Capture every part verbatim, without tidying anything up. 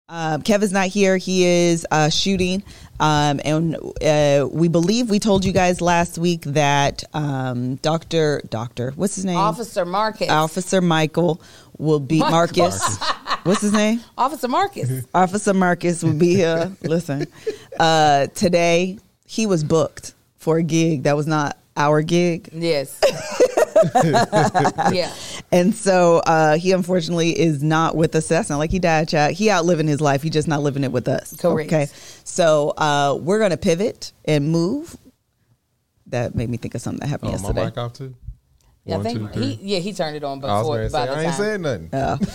Um, Kevin's not here. He is uh, shooting. Um, and uh, we believe we told you guys last week that um, Doctor, Doctor, what's his name? Officer Marcus. Officer Michael will be Marcus. Marcus. What's his name? Officer Marcus. Officer Marcus will be here. Listen, uh, today he was booked for a gig that was not our gig. Yes. Yeah. And so uh, he unfortunately is not with us. That's not like he died, chat. He outliving his life. He just not living it with us. Correct. Okay. So uh, we're going to pivot and move. That made me think of something that happened oh, yesterday. My mic off too? Yeah, One, I think two, he, yeah, he turned it on I before. was By say, the I ain't time. saying nothing.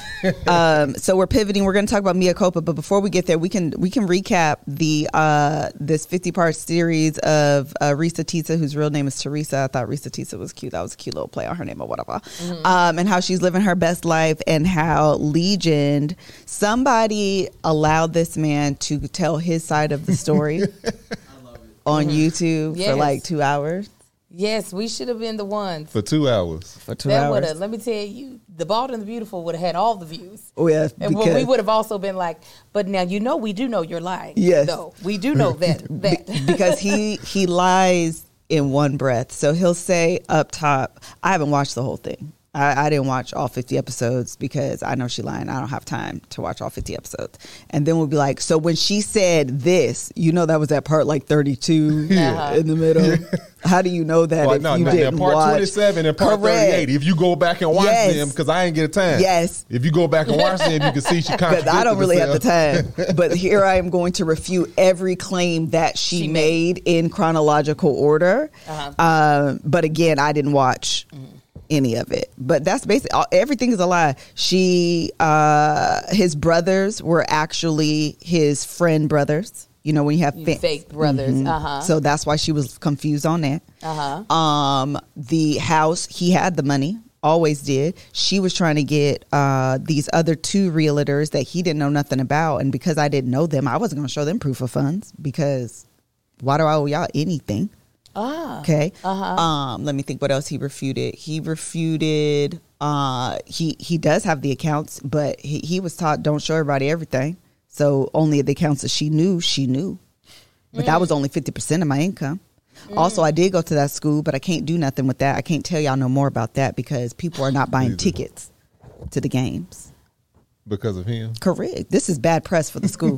Uh, um, so we're pivoting. We're going to talk about Mia Culpa, but before we get there, we can we can recap the uh, this fifty part series of uh, Risa Tisa, whose real name is Teresa. I thought Risa Tisa was cute. That was a cute little play on her name or whatever. Mm-hmm. Um, and how she's living her best life, and how Legion, somebody allowed this man to tell his side of the story on mm-hmm. YouTube yes. for like two hours. Yes, we should have been the ones. For two hours. For two that hours. Would have, let me tell you, The Bald and the Beautiful would have had all the views. Oh, yeah. And well, we would have also been like, but now, you know, we do know you're lying. Yes. No, we do know that. that. Be- because he, he lies in one breath. So he'll say up top, I haven't watched the whole thing. I, I didn't watch all fifty episodes because I know she's lying. I don't have time to watch all fifty episodes. And then we'll be like, so when she said this, you know that was at part like thirty-two uh-huh. in the middle. How do you know that well, if no, you no, didn't part watch? twenty-seven and part Correct. thirty-eight. If you go back and watch yes. them, because I ain't get time. Yes. If you go back and watch them, you can see she contradicted But I don't really herself. have the time. But here I am going to refute every claim that she, she made, made in chronological order. Uh-huh. Uh, but again, I didn't watch mm-hmm. any of it. But that's basically everything is a lie. She, uh, his brothers were actually his friend brothers. You know, when you have fa- fake brothers. Mm-hmm. Uh-huh. So that's why she was confused on that. Uh-huh. Um, the house, he had the money, always did. She was trying to get uh, these other two realtors that he didn't know nothing about. And because I didn't know them, I wasn't going to show them proof of funds because why do I owe y'all anything? Ah. Okay. Uh-huh. Um, let me think what else he refuted. He refuted, uh, he, he does have the accounts, but he, he was taught don't show everybody everything. So only the accounts that she knew, she knew. But mm. that was only fifty percent of my income. Mm. Also, I did go to that school, but I can't do nothing with that. I can't tell y'all no more about that because people are not buying tickets to the games. Because of him? Correct. This is bad press for the school.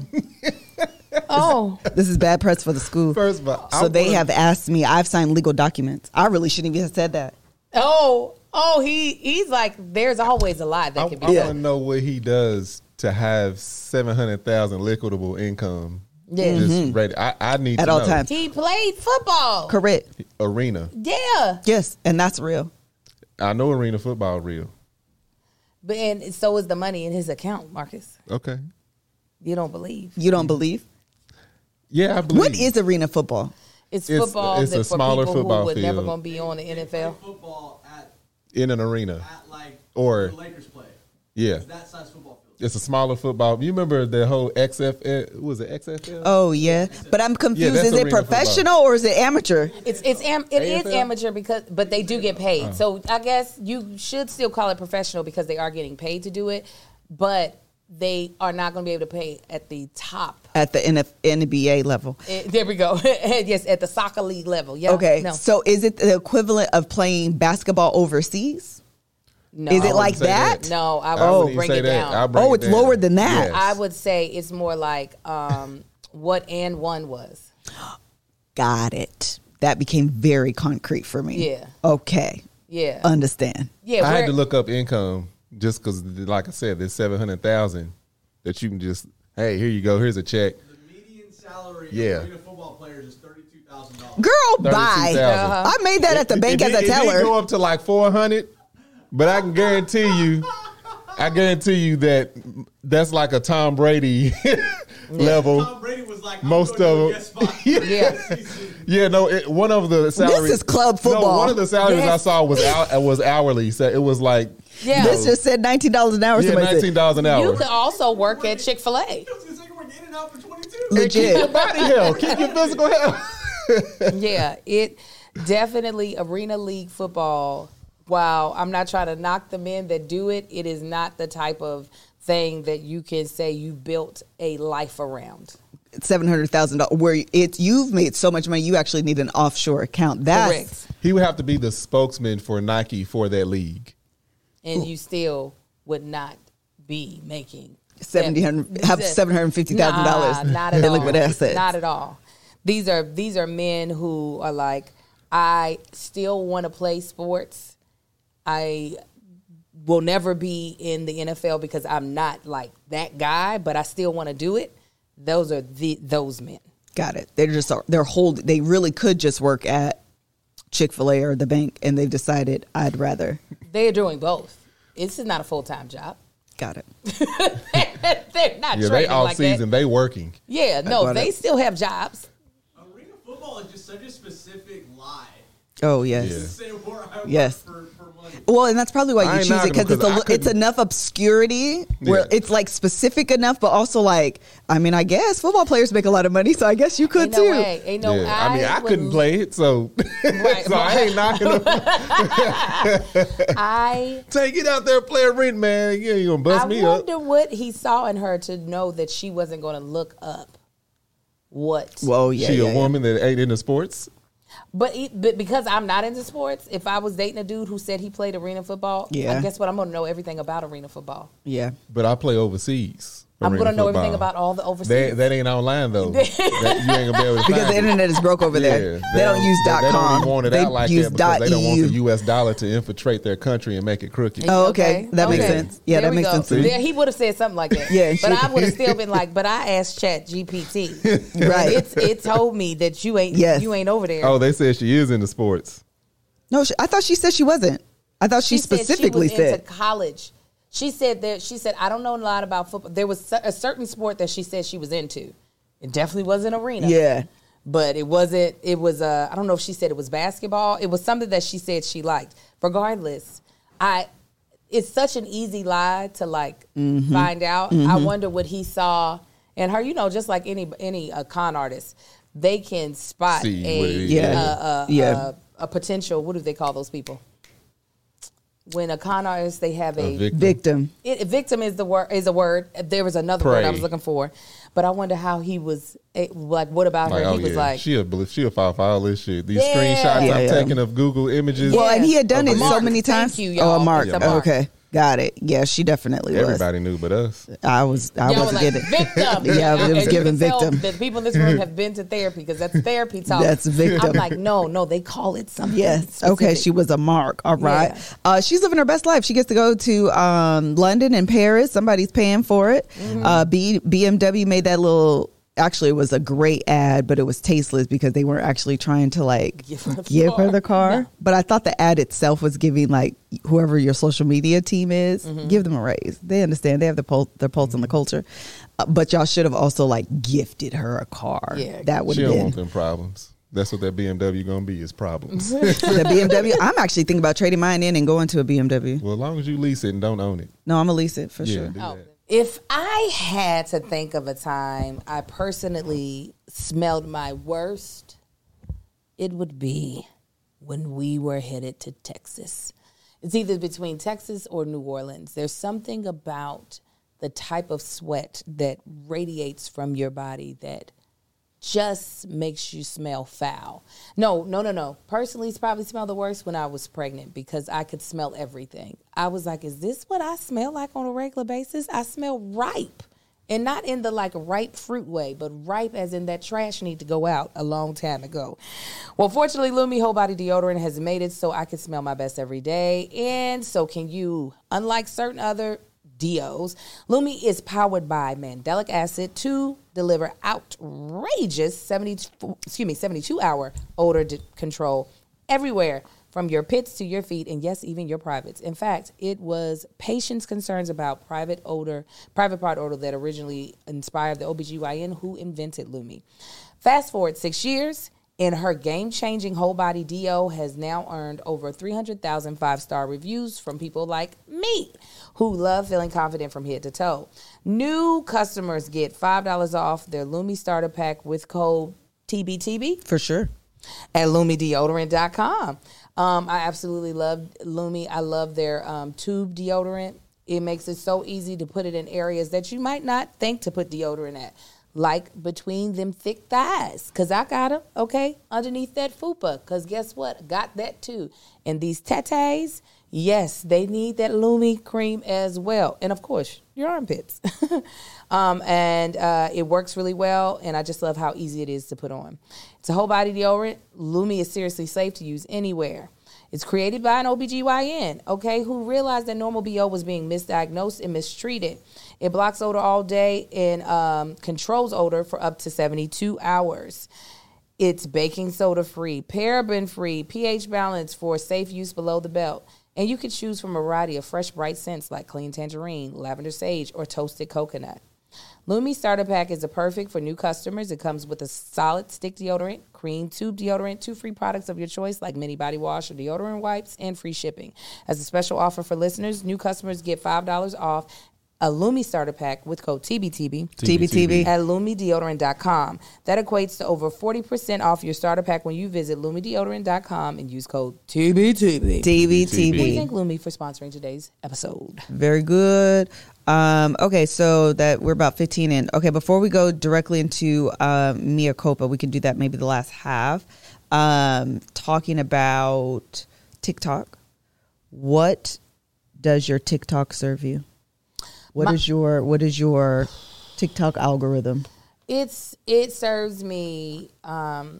Oh. This is bad press for the school. First of all, so I they wanna... have asked me, I've signed legal documents. I really shouldn't even have said that. Oh, oh, he he's like, there's always a lie that I, can be I done. want to know what he does to have seven hundred thousand liquidable income. Yeah. Just Mm-hmm. ready. I, I need At to all know. times. He played football. Correct. Arena. Yeah. Yes, and that's real. I know arena football real. But and so is the money in his account, Marcus. Okay. You don't believe. You don't believe? Yeah, I believe. What is arena football? It's It's- football it's that a for smaller people football who were never field. going to be on the N F L. Football at, In an arena. at like Or- the Lakers play. Yeah. It's that size football field. It's a smaller football. You remember the whole X F L? Was it X F L? Oh, yeah. But I'm confused. that's Is it arena professional or is it amateur? It's it's am, it is A F L? amateur because but they do get paid. Oh. So I guess you should still call it professional because they are getting paid to do it, but they are not going to be able to pay at the top. At the N F- N B A level. Eh, there we go. Yes, at the soccer league level. Yeah. Okay. No. So is it the equivalent of playing basketball overseas? No. Is I it like wouldn't say that? that. No, I I would wouldn't bring say it that. down. I'll bring Oh, it it's down. lower than that. Yes. I would say it's more like um, what and one was. Got it. That became very concrete for me. Yeah. Okay. Yeah. Understand. Yeah. I had where- to look up income just because, like I said, there's seven hundred thousand that you can just, hey, here you go. Here's a check. The median salary Yeah. of arena football players is thirty-two thousand dollars. Girl, bye. thirty-two thousand. Uh-huh. I made that at the bank It- as a it- It did teller. go up to like four hundred, but I can guarantee you, I guarantee you that that's like a Tom Brady level. Tom Brady was like, I'm Most going to of a them. guest spot. Yeah. Yeah, no, it, one of the salaries. is club No, football. one of the salaries Yes. I saw was out, was hourly. So it was like, Yeah. This just said nineteen dollars an hour. yeah, somebody said. nineteen dollars an hour. You could also work at Chick-fil-A. He was going to say we're in and out for twenty-two. And keep your Legit. body health. Keep your physical health. Yeah, it definitely arena league football. While I'm not trying to knock the men that do it, it is not the type of thing that you can say you built a life around. seven hundred thousand dollars where it's you've made so much money you actually need an offshore account. That's Correct. He would have to be the spokesman for Nike for that league. And you still would not be making seventy hundred have seven hundred fifty thousand dollars nah, not at in all. liquid assets. Not at all. These are these are men who are like, I still want to play sports. I will never be in the N F L because I'm not like that guy, but I still want to do it. Those are the those men. Got it. They're just they're hold. They really could just work at Chick-fil-A or the bank, and they've decided I'd rather. They're doing both. This is not a full time job. Got it. They're not Yeah, they training all like season. that. They working. Yeah, no, got they it. still have jobs. Arena football is just such a specific lie. Oh yes. Yeah. Say where I work Yes. for, for money. Well, and that's probably why I you ain't choose it knocking because them it's a, 'cause I li- it's couldn't- enough obscurity where Yeah. it's like specific enough, but also like I mean, I guess football players make a lot of money, so I guess you could Ain't no too. way. Ain't no. yeah. I, mean, I would- couldn't play it, so Right. so I ain't knocking them. I Take it out there, play a rent, man. Yeah, you gonna bust I me up. wonder what he saw in her to know that she wasn't going to look up what. Whoa, yeah, she yeah, a yeah. woman that ain't into sports. But, he, but because I'm not into sports, if I was dating a dude who said he played arena football, Yeah. I guess what I'm going to know everything about arena football. Yeah. But I play overseas. I'm arena going to know football. everything about all the overseas. That, that ain't online though. that, you ain't gonna be able to Because find the it. internet is broke over there. Yeah, they, don't use they, dot they com. don't even want it they out like use that because dot they don't want E U. the U S dollar to infiltrate their country and make it crooked. Oh, okay. That makes sense. Yeah, There that we makes go. sense to me. Yeah, he would have said something like that. Yeah, but she- I would have still been like, but I asked Chat G P T. Right. It's it told me that you ain't Yes. you ain't over there. Oh, they said she is into sports. No, she, I thought she said she wasn't. I thought she, specifically said she was said. into college. She said that she said I don't know a lot about football. There was a certain sport that she said she was into. It definitely wasn't arena. Yeah. But it wasn't. It was. Uh, I don't know if she said it was basketball. It was something that she said she liked. Regardless, I. It's such an easy lie to like Mm-hmm. find out. I wonder what he saw in her. You know, just like any any uh, con artist, they can spot See a what it is. Yeah. uh, uh, Yeah. uh, a potential. What do they call those people? When a con artist, they have a, A victim. Victim. it, victim is the word is a word. There was another word I Prey. was looking for, but I wonder how he was eh, like. What about Like, her? oh he was yeah, like, she'll she'll fall for all this shit. These Yeah. screenshots Yeah, I'm yeah. taking of Google images. Well, and he had done A it so mark. many Thank times. you, Oh, y'all. a mark. It's a mark. Okay. Got it. Yeah, she definitely was. Everybody knew but us. I was. I y'all were wasn't like getting it. victim. Yeah, it was And you giving can tell victim. that people in this room have been to therapy because that's therapy talk. That's victim. I'm like, no, no, they call it something. Yes. Okay. specific. She was a mark. All right. Yeah. Uh, she's living her best life. She gets to go to um, London and Paris. Somebody's paying for it. Mm-hmm. Uh, B- BMW made that little. Actually, it was a great ad, but it was tasteless because they weren't actually trying to like Give her the give her car. the car. No. But I thought the ad itself was giving like whoever your social media team is, Mm-hmm. give them a raise. They understand. They have the pulse, their pulse on the culture. Uh, but y'all should have also like gifted her a car. Yeah. That would She have don't been. want them problems. That's what that B M W gonna be is problems. The B M W. I'm actually thinking about trading mine in and going to a B M W. Well, as long as you lease it and don't own it. No, I'm gonna lease it for Yeah, sure. do Oh. that. If I had to think of a time I personally smelled my worst, it would be when we were headed to Texas. It's either between Texas or New Orleans. There's something about the type of sweat that radiates from your body that just makes you smell foul. No, no, no, no. Personally, it's probably smelled the worst when I was pregnant because I could smell everything. I was like, is this what I smell like on a regular basis? I smell ripe. And not in the like ripe fruit way, but ripe as in that trash need to go out a long time ago. Well, fortunately, Lumi Whole Body Deodorant has made it so I can smell my best every day. And so can you. Unlike certain other deos, Lumi is powered by mandelic acid to deliver outrageous seventy, excuse me, seventy-two hour odor de- control everywhere from your pits to your feet and yes, even your privates. In fact, it was patients' concerns about private odor, private part odor that originally inspired the O B G Y N who invented Lumi. Fast forward six years, and her game-changing whole body deo has now earned over three hundred thousand five-star reviews from people like me who love feeling confident from head to toe. New customers get five dollars off their Lumi starter pack with code T B T B For sure. at lumi deodorant dot com. Um, I absolutely love Lumi. I love their um, tube deodorant. It makes it so easy to put it in areas that you might not think to put deodorant at. Like between them thick thighs, because I got them, okay, underneath that fupa, because guess what? Got that too. And these tatas, yes, they need that Lumi cream as well. And, of course, your armpits. um, and uh, it works really well, and I just love how easy it is to put on. It's a whole body deodorant. Lumi is seriously safe to use anywhere. It's created by an O B G Y N, okay, who realized that normal B O was being misdiagnosed and mistreated. It blocks odor all day and um, controls odor for up to seventy-two hours. It's baking soda free, paraben free, pH balanced for safe use below the belt. And you can choose from a variety of fresh, bright scents like clean tangerine, lavender sage, or toasted coconut. Lumi Starter Pack is a perfect for new customers. It comes with a solid stick deodorant, cream tube deodorant, two free products of your choice like mini body wash or deodorant wipes, and free shipping. As a special offer for listeners, new customers get five dollars off a Lumi Starter Pack with code T B T B T B T B at lumi deodorant dot com. That equates to over forty percent off your starter pack when you visit lumi deodorant dot com and use code T B T B. T B T B. We thank Lumi for sponsoring today's episode. Very good. Um, okay, so that we're about fifteen in. Okay, before we go directly into um, Mea Culpa, we can do that maybe the last half. Um, talking about TikTok. What does your TikTok serve you? What My, is your what is your TikTok algorithm? It's it serves me um,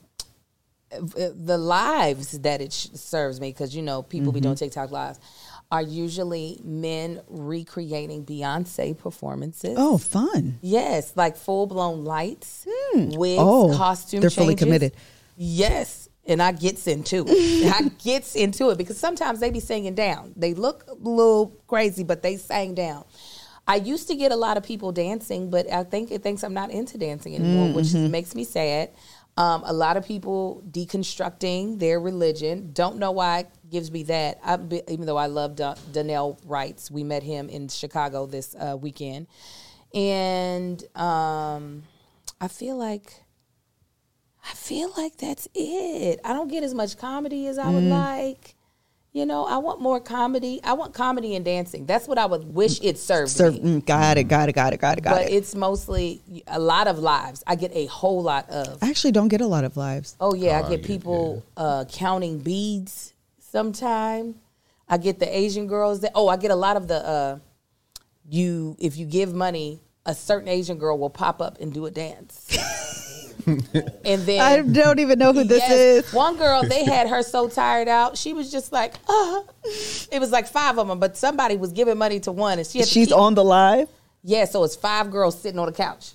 the lives that it sh- serves me, because you know people mm-hmm. be doing TikTok lives are usually men recreating Beyonce performances. Oh, fun! Yes, like full blown lights, mm. wigs, oh, costume. They're changes. fully committed. Yes. And I gets into it. I gets into it because sometimes they be singing down. They look a little crazy, but they sang down. I used to get a lot of people dancing, but I think it thinks I'm not into dancing anymore, mm-hmm. which makes me sad. Um, a lot of people deconstructing their religion. Don't know why it gives me that. I, even though I love da- Donnell Wrights. We met him in Chicago this uh, weekend. And um, I feel like... I feel like that's it. I don't get as much comedy as I would mm. like. You know, I want more comedy. I want comedy and dancing. That's what I would wish it served Serve, me. Got it, got it, got it, got it, got but it. But it's mostly a lot of lives. I get a whole lot of. I actually don't get a lot of lives. Oh, yeah. Oh, I get yeah, people yeah. Uh, counting beads sometime. I get the Asian girls. That, oh, I get a lot of the, uh, you. if you give money, a certain Asian girl will pop up and do a dance. And then I don't even know who this yes, is. One girl, they had her so tired out. She was just like, uh it was like five of them, but somebody was giving money to one, and she had she's to keep, on the live. Yeah, so it's five girls sitting on the couch,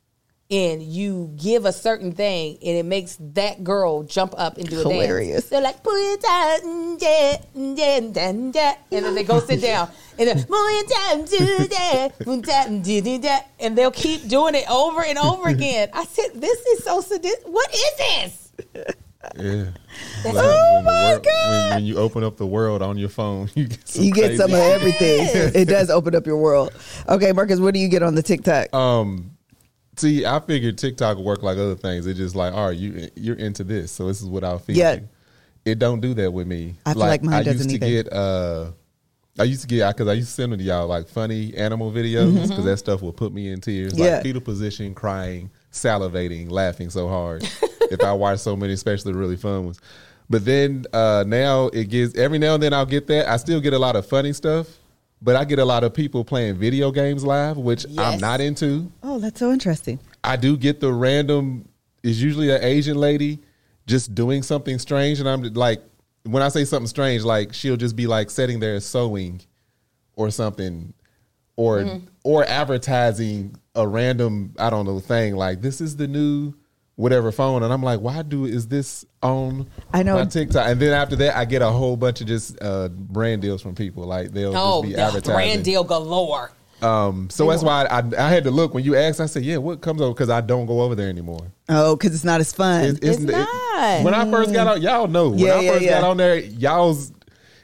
and you give a certain thing, and it makes that girl jump up and do a Hilarious. dance. They're like, pull it down, yeah, yeah, yeah, yeah, and then they go sit down, and then pull it down, do that, do that, and they'll keep doing it over and over again. I said, this is so sadistic. What is this? Yeah. That's Like, oh when the my wor- God. When, when you open up the world on your phone, you get some, You get crazy some of shit. everything. It does open up your world. Okay, Marcus, what do you get on the TikTok? Um, see, I figured TikTok would work like other things. It's just like, all right, you you're into this, so this is what I'll feed Yeah. you. It don't do that with me. I feel like mine I doesn't used to either. get, uh, I used to get because I used to send them to y'all like funny animal videos because Mm-hmm. that stuff will put me in tears, Yeah. like fetal position, crying, salivating, laughing so hard. If I watch so many, especially the really fun ones. But then uh, now it gives every now and then I'll get that. I still get a lot of funny stuff, but I get a lot of people playing video games live, which Yes. I'm not into. Oh, that's so interesting. I do get the random, it's usually an Asian lady just doing something strange. And I'm like, when I say something strange, like she'll just be like sitting there sewing or something or mm-hmm. or advertising a random, I don't know, thing like this is the new whatever phone. And I'm like, why do, is this on I know. my TikTok? And then after that, I get a whole bunch of just uh, brand deals from people. Like they'll Oh, just be the advertising. brand deal galore. Um, so that's why I, I had to look when you asked. I said, "Yeah, what comes over?" Because I don't go over there anymore. Oh, because it's not as fun. It- It's it- not. when I first got on, y'all know. When Yeah, I yeah, first yeah. got on there, y'all's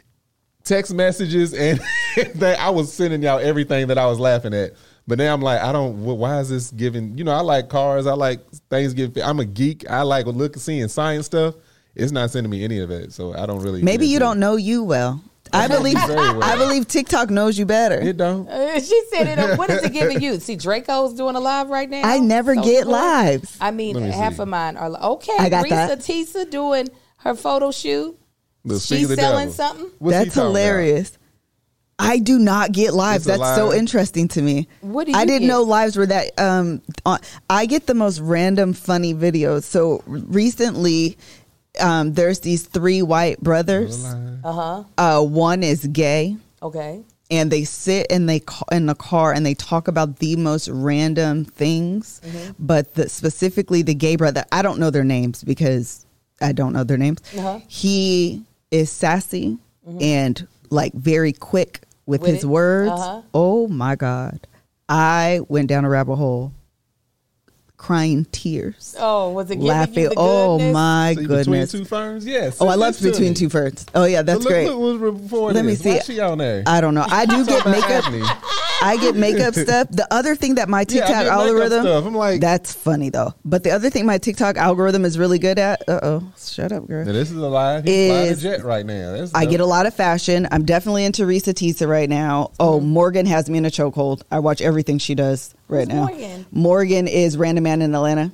text messages and they, I was sending y'all everything that I was laughing at. But now I'm like, I don't. wh- Why is this giving? You know, I like cars. I like things. Give. I'm a geek. I like looking, seeing science stuff. It's not sending me any of it, so I don't really. Maybe get you into don't it. know you well. I believe Very well. I believe TikTok knows you better. It don't. Uh, she said it. What is it giving you? See, Draco's doing a live right now. I never So get good. lives. I mean, Let me half see. of mine are like, okay. I got Risa that. Tisa doing her photo shoot. Look, speak She's of the selling devil. something. What's he That's talking about? hilarious. I do not get lives. It's a That's so live. interesting to me. What do I you didn't get? know lives were that. Um, on, I get the most random funny videos. So recently, um, there's these three white brothers. Uh huh. Uh, one is gay. Okay. And they sit in they ca- in the car and they talk about the most random things, Mm-hmm. but the, specifically the gay brother. I don't know their names because I don't know their names. Uh-huh. He is sassy and like very quick with, With his it? words. Uh-huh. Oh my God, I went down a rabbit hole, crying tears, Oh, was it giving laughing. you the Oh goodness? my See, goodness. Between two ferns, yes. Oh, I Send love this to Between me. Two Ferns. Oh yeah, that's look, great. Look what was before Let me this. see. Why she on there? I don't know. I do get makeup. Acne. I get makeup stuff. The other thing that my Yeah, I TikTok get makeup algorithm, stuff. I'm like- that's funny though. But the other thing my TikTok algorithm is really good at, uh oh, shut up, girl. Now, this is a live. He's flying a Is- jet right now. That's I dope. get a lot of fashion. I'm definitely into Risa Tisa right now. Oh, Morgan has me in a chokehold. I watch everything she does right Who's now. Morgan? Morgan is Random Man in Atlanta.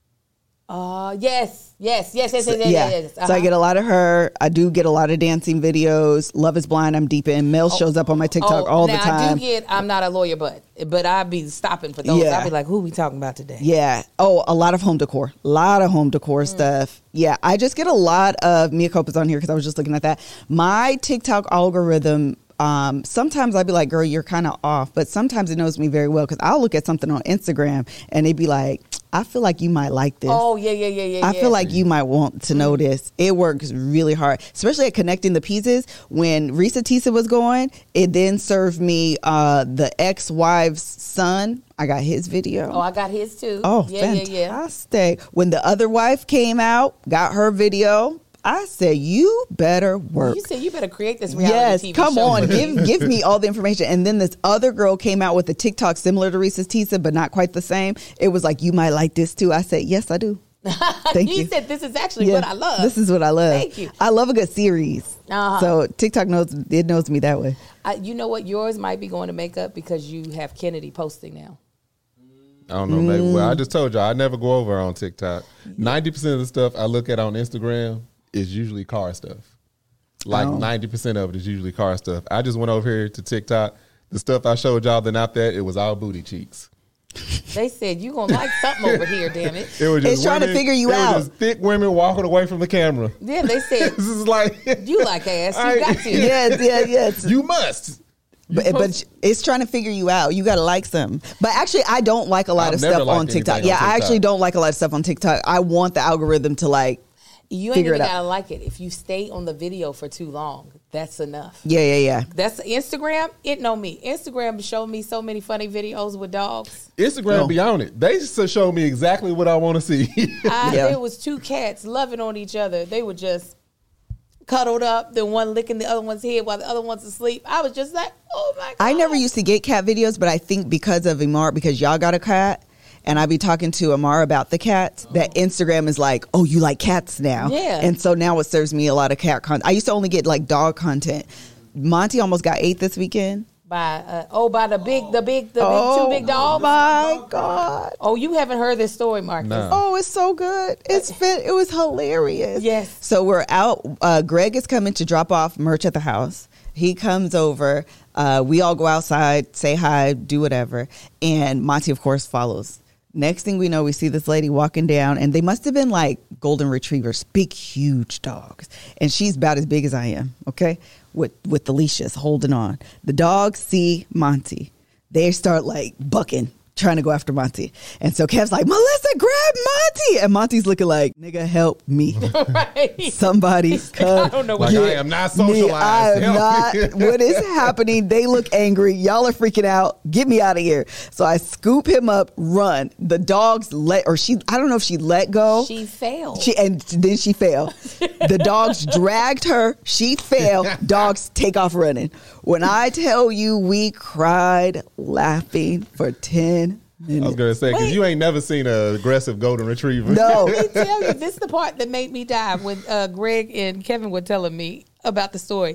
Uh, yes, yes, yes, yes, yes, yes, yeah. yes. So I Uh-huh. get a lot of her. I do get a lot of dancing videos. Love is Blind. I'm deep in. Mel shows up on my TikTok Oh, all now the time. I do get. I'm not a lawyer, but but I be stopping for those. Yeah. I'll be like, who we talking about today? Yeah. Oh, a lot of home decor. A lot of home decor stuff. Yeah. I just get a lot of Mia Copa's on here because I was just looking at that. My TikTok algorithm, um, sometimes I'd be like, girl, you're kind of off. But sometimes it knows me very well because I'll look at something on Instagram and it'd be like, I feel like you might like this. Oh yeah, yeah, yeah, yeah. I yeah. feel like you might want to know this. It works really hard, especially at connecting the pieces. When Risa Tisa was going, it then served me uh, the ex-wife's son. I got his video. Oh, I got his too. Oh, yeah, yeah, yeah. fantastic. When the other wife came out, got her video, I said, you better work. You said you better create this reality Yes, T V come show. on, give give me all the information. And then this other girl came out with a TikTok similar to Reese's Tisa, but not quite the same. It was like, you might like this too. I said, yes, I do. Thank you you. said this is actually Yeah, what I love. This is what I love. Thank you. I love a good series. Uh-huh. So TikTok knows it knows me that way. I, you know what? Yours might be going to makeup because you have Kennedy posting now. I don't know, maybe. Well, I just told you I never go over on TikTok. Ninety percent of the stuff I look at on Instagram is usually car stuff. Like Oh. ninety percent of it is usually car stuff. I just went over here to TikTok. The stuff I showed y'all, then out there, it was all booty cheeks. They said you gonna like something over here, damn it. It was just It's trying to women- figure you it was out. just thick women walking away from the camera. Then they said This is like you like ass. You I- got to. Yes, yes, yes. you must. You But, supposed- but it's trying to figure you out. You got to like some. But actually, I don't like a lot I've of never stuff liked on TikTok. anything Yeah, on I TikTok. actually don't like a lot of stuff on TikTok. I want the algorithm to like, You ain't Figure even it out. gotta like it. If you stay on the video for too long, that's enough. yeah, yeah, yeah. That's Instagram. It know me. Instagram showed me so many funny videos with dogs. Instagram No. be on it. They just show me exactly what I want to see. I, Yeah. There was two cats loving on each other. They were just cuddled up, the one licking the other one's head while the other one's asleep. I was just like, oh my God. I never used to get cat videos, but I think because of Amar, because y'all got a cat, and I be talking to Amar about the cats, that Instagram is like, oh, you like cats now. Yeah. And so now it serves me a lot of cat content. I used to only get like dog content. Monty almost got eight this weekend. By uh, oh, by the big, the big, the big oh, two big dogs. my God. Oh, you haven't heard this story, Marcus. No. Oh, it's so good. It's fin- it was hilarious. Yes. So we're out. Uh, Greg is coming to drop off merch at the house. He comes over. Uh, we all go outside, say hi, do whatever. And Monty, of course, follows. Next thing we know, we see this lady walking down, and they must have been like golden retrievers, big, huge dogs. And she's about as big as I am, okay, with, with the leashes holding on. The dogs see Monty. They start like bucking, trying to go after Monty. And so Kev's like, Melissa, grab Monty. And Monty's looking like, nigga, help me. Right. Somebody come. I don't know Like, what I am not me. socialized. I am Help me. not. What is happening? They look angry. Y'all are freaking out. Get me out of here. So I scoop him up, run. The dogs let, or she, I don't know if she let go. She failed. She and then she fell. The dogs dragged her. She fell. Dogs take off running. When I tell you, we cried laughing for ten I was minutes. gonna say because Wait. you ain't never seen an aggressive golden retriever. No, Let me tell you, this is the part that made me die when uh, Greg and Kevin were telling me about the story.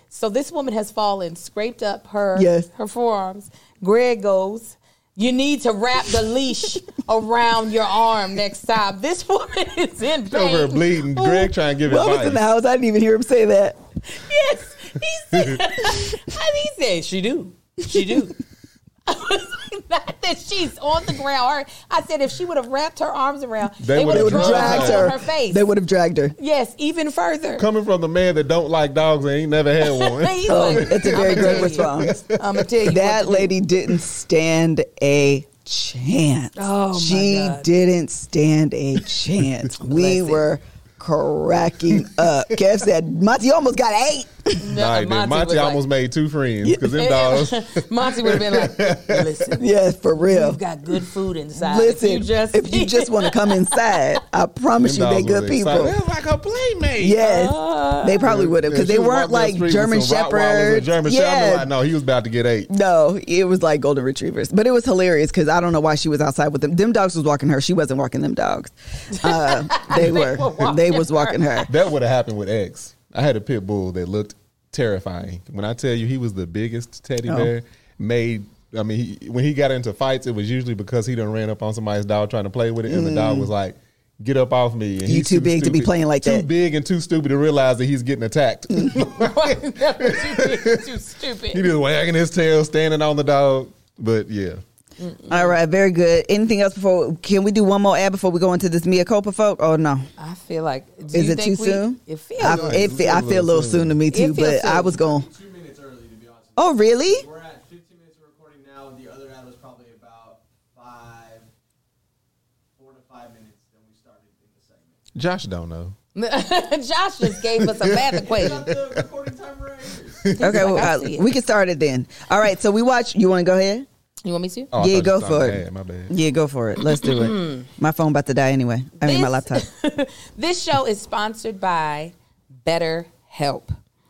So this woman has fallen, scraped up her Yes. her forearms. Greg goes, you need to wrap the leash around your arm next time. This woman is in pain. Over bleeding. Greg trying to give Well, I was advice. in the house. I didn't even hear him say that. Yes, he said. and he said, "She do, she do." I was like, not that she's on the ground. I said if she would have wrapped her arms around, They they, would would've have Dragged dragged her. her. her face. They would have dragged her. Yes, even further. Coming from the man that don't like dogs and ain't never had one. He's Oh, like, it's a very "I'ma great tell you. response. I'm gonna tell you That what to do." lady didn't stand a chance. Oh, my she God. didn't stand a chance. we Bless it. were cracking up. Kev said, Monty almost got eight. Nah, he did. Monty Monty was like- almost made two friends because them dogs. Monty would have been like, "Listen, Yes, for real. we've got good food inside. Listen, if you just, if you just want to come inside, I promise them you they dogs was good people. excited. They was like a playmate. Yes, they probably would have because Yeah, they she was weren't walking down the like street with German some Rottweilers and shepherds. German Yeah. shepherds. I know he was about to get eight. No, it was like golden retrievers, but it was hilarious because I don't know why she was outside with them. Them dogs was walking her. She wasn't walking them dogs. Uh, they were. were walking They was walking her. That would have happened with X. I had a pit bull that looked terrifying. When I tell you he was the biggest teddy Oh. bear, made. I mean, he, when he got into fights, it was usually because he done ran up on somebody's dog trying to play with it, and the dog was like, "Get up off me!" And You he's too big to be stupid- playing like too that. Too big and too stupid to realize that he's getting attacked. too, too stupid. He just wagging his tail, standing on the dog. But yeah, All right, very good. Anything else before? Can we do one more ad before we go into this Mia Culpa folk? Oh no, I feel like. Do is you it too think we- soon? It feels. I, like- it, fe- I feel a little soon to me too, It feels but I soon. was going. Two minutes early, to be honest. Oh really? We're at fifteen minutes of recording now. The other ad was probably about five, four to five minutes. Then we started in the segment. Josh don't know. Josh just gave us a math equation. Got the recording time right here. Okay, well, I uh, see it. we can start it then. All right, so we watch. You want to go ahead? You want me to? Oh, I Yeah, thought go you for thought- it. Bad, my bad. Yeah, go for it. Let's do it. My phone about to die anyway. I mean, my laptop. This show is sponsored by BetterHelp.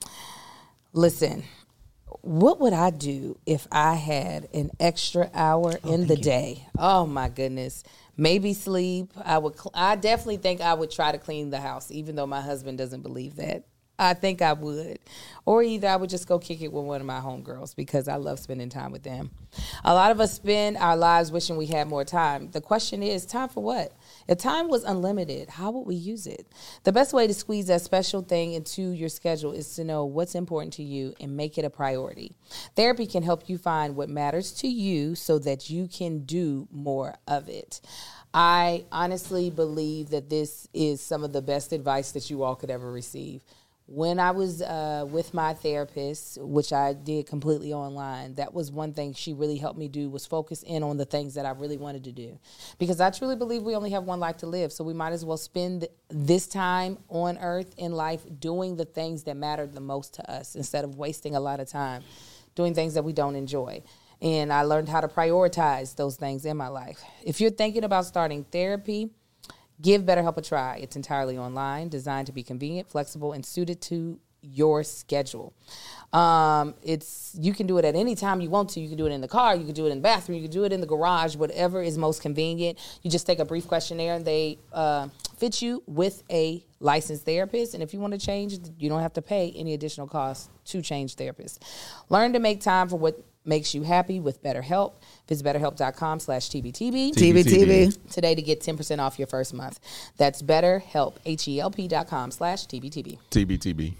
Listen, what would I do if I had an extra hour in the day? Oh my goodness. Maybe sleep. I would. Cl- I definitely think I would try to clean the house, even though my husband doesn't believe that. I think I would. Or either I would just go kick it with one of my homegirls because I love spending time with them. A lot of us spend our lives wishing we had more time. The question is, time for what? If time was unlimited, how would we use it? The best way to squeeze that special thing into your schedule is to know what's important to you and make it a priority. Therapy can help you find what matters to you so that you can do more of it. I honestly believe that this is some of the best advice that you all could ever receive. When I was uh, with my therapist, which I did completely online, that was one thing she really helped me do was focus in on the things that I really wanted to do. Because I truly believe we only have one life to live, so we might as well spend this time on earth in life doing the things that matter the most to us instead of wasting a lot of time doing things that we don't enjoy. And I learned how to prioritize those things in my life. If you're thinking about starting therapy, give BetterHelp a try. It's entirely online, designed to be convenient, flexible, and suited to your schedule. Um, it's you can do it at any time you want to. You can do it in the car. You can do it in the bathroom. You can do it in the garage, whatever is most convenient. You just take a brief questionnaire, and they uh, fit you with a licensed therapist. And if you want to change, you don't have to pay any additional costs to change therapists. Learn to make time for what makes you happy with BetterHelp. Visit betterhelp.com slash TBTB. T V T V. Today to get ten percent off your first month. That's BetterHelp, H-E-L-P dot com slash TBTB. T B T B.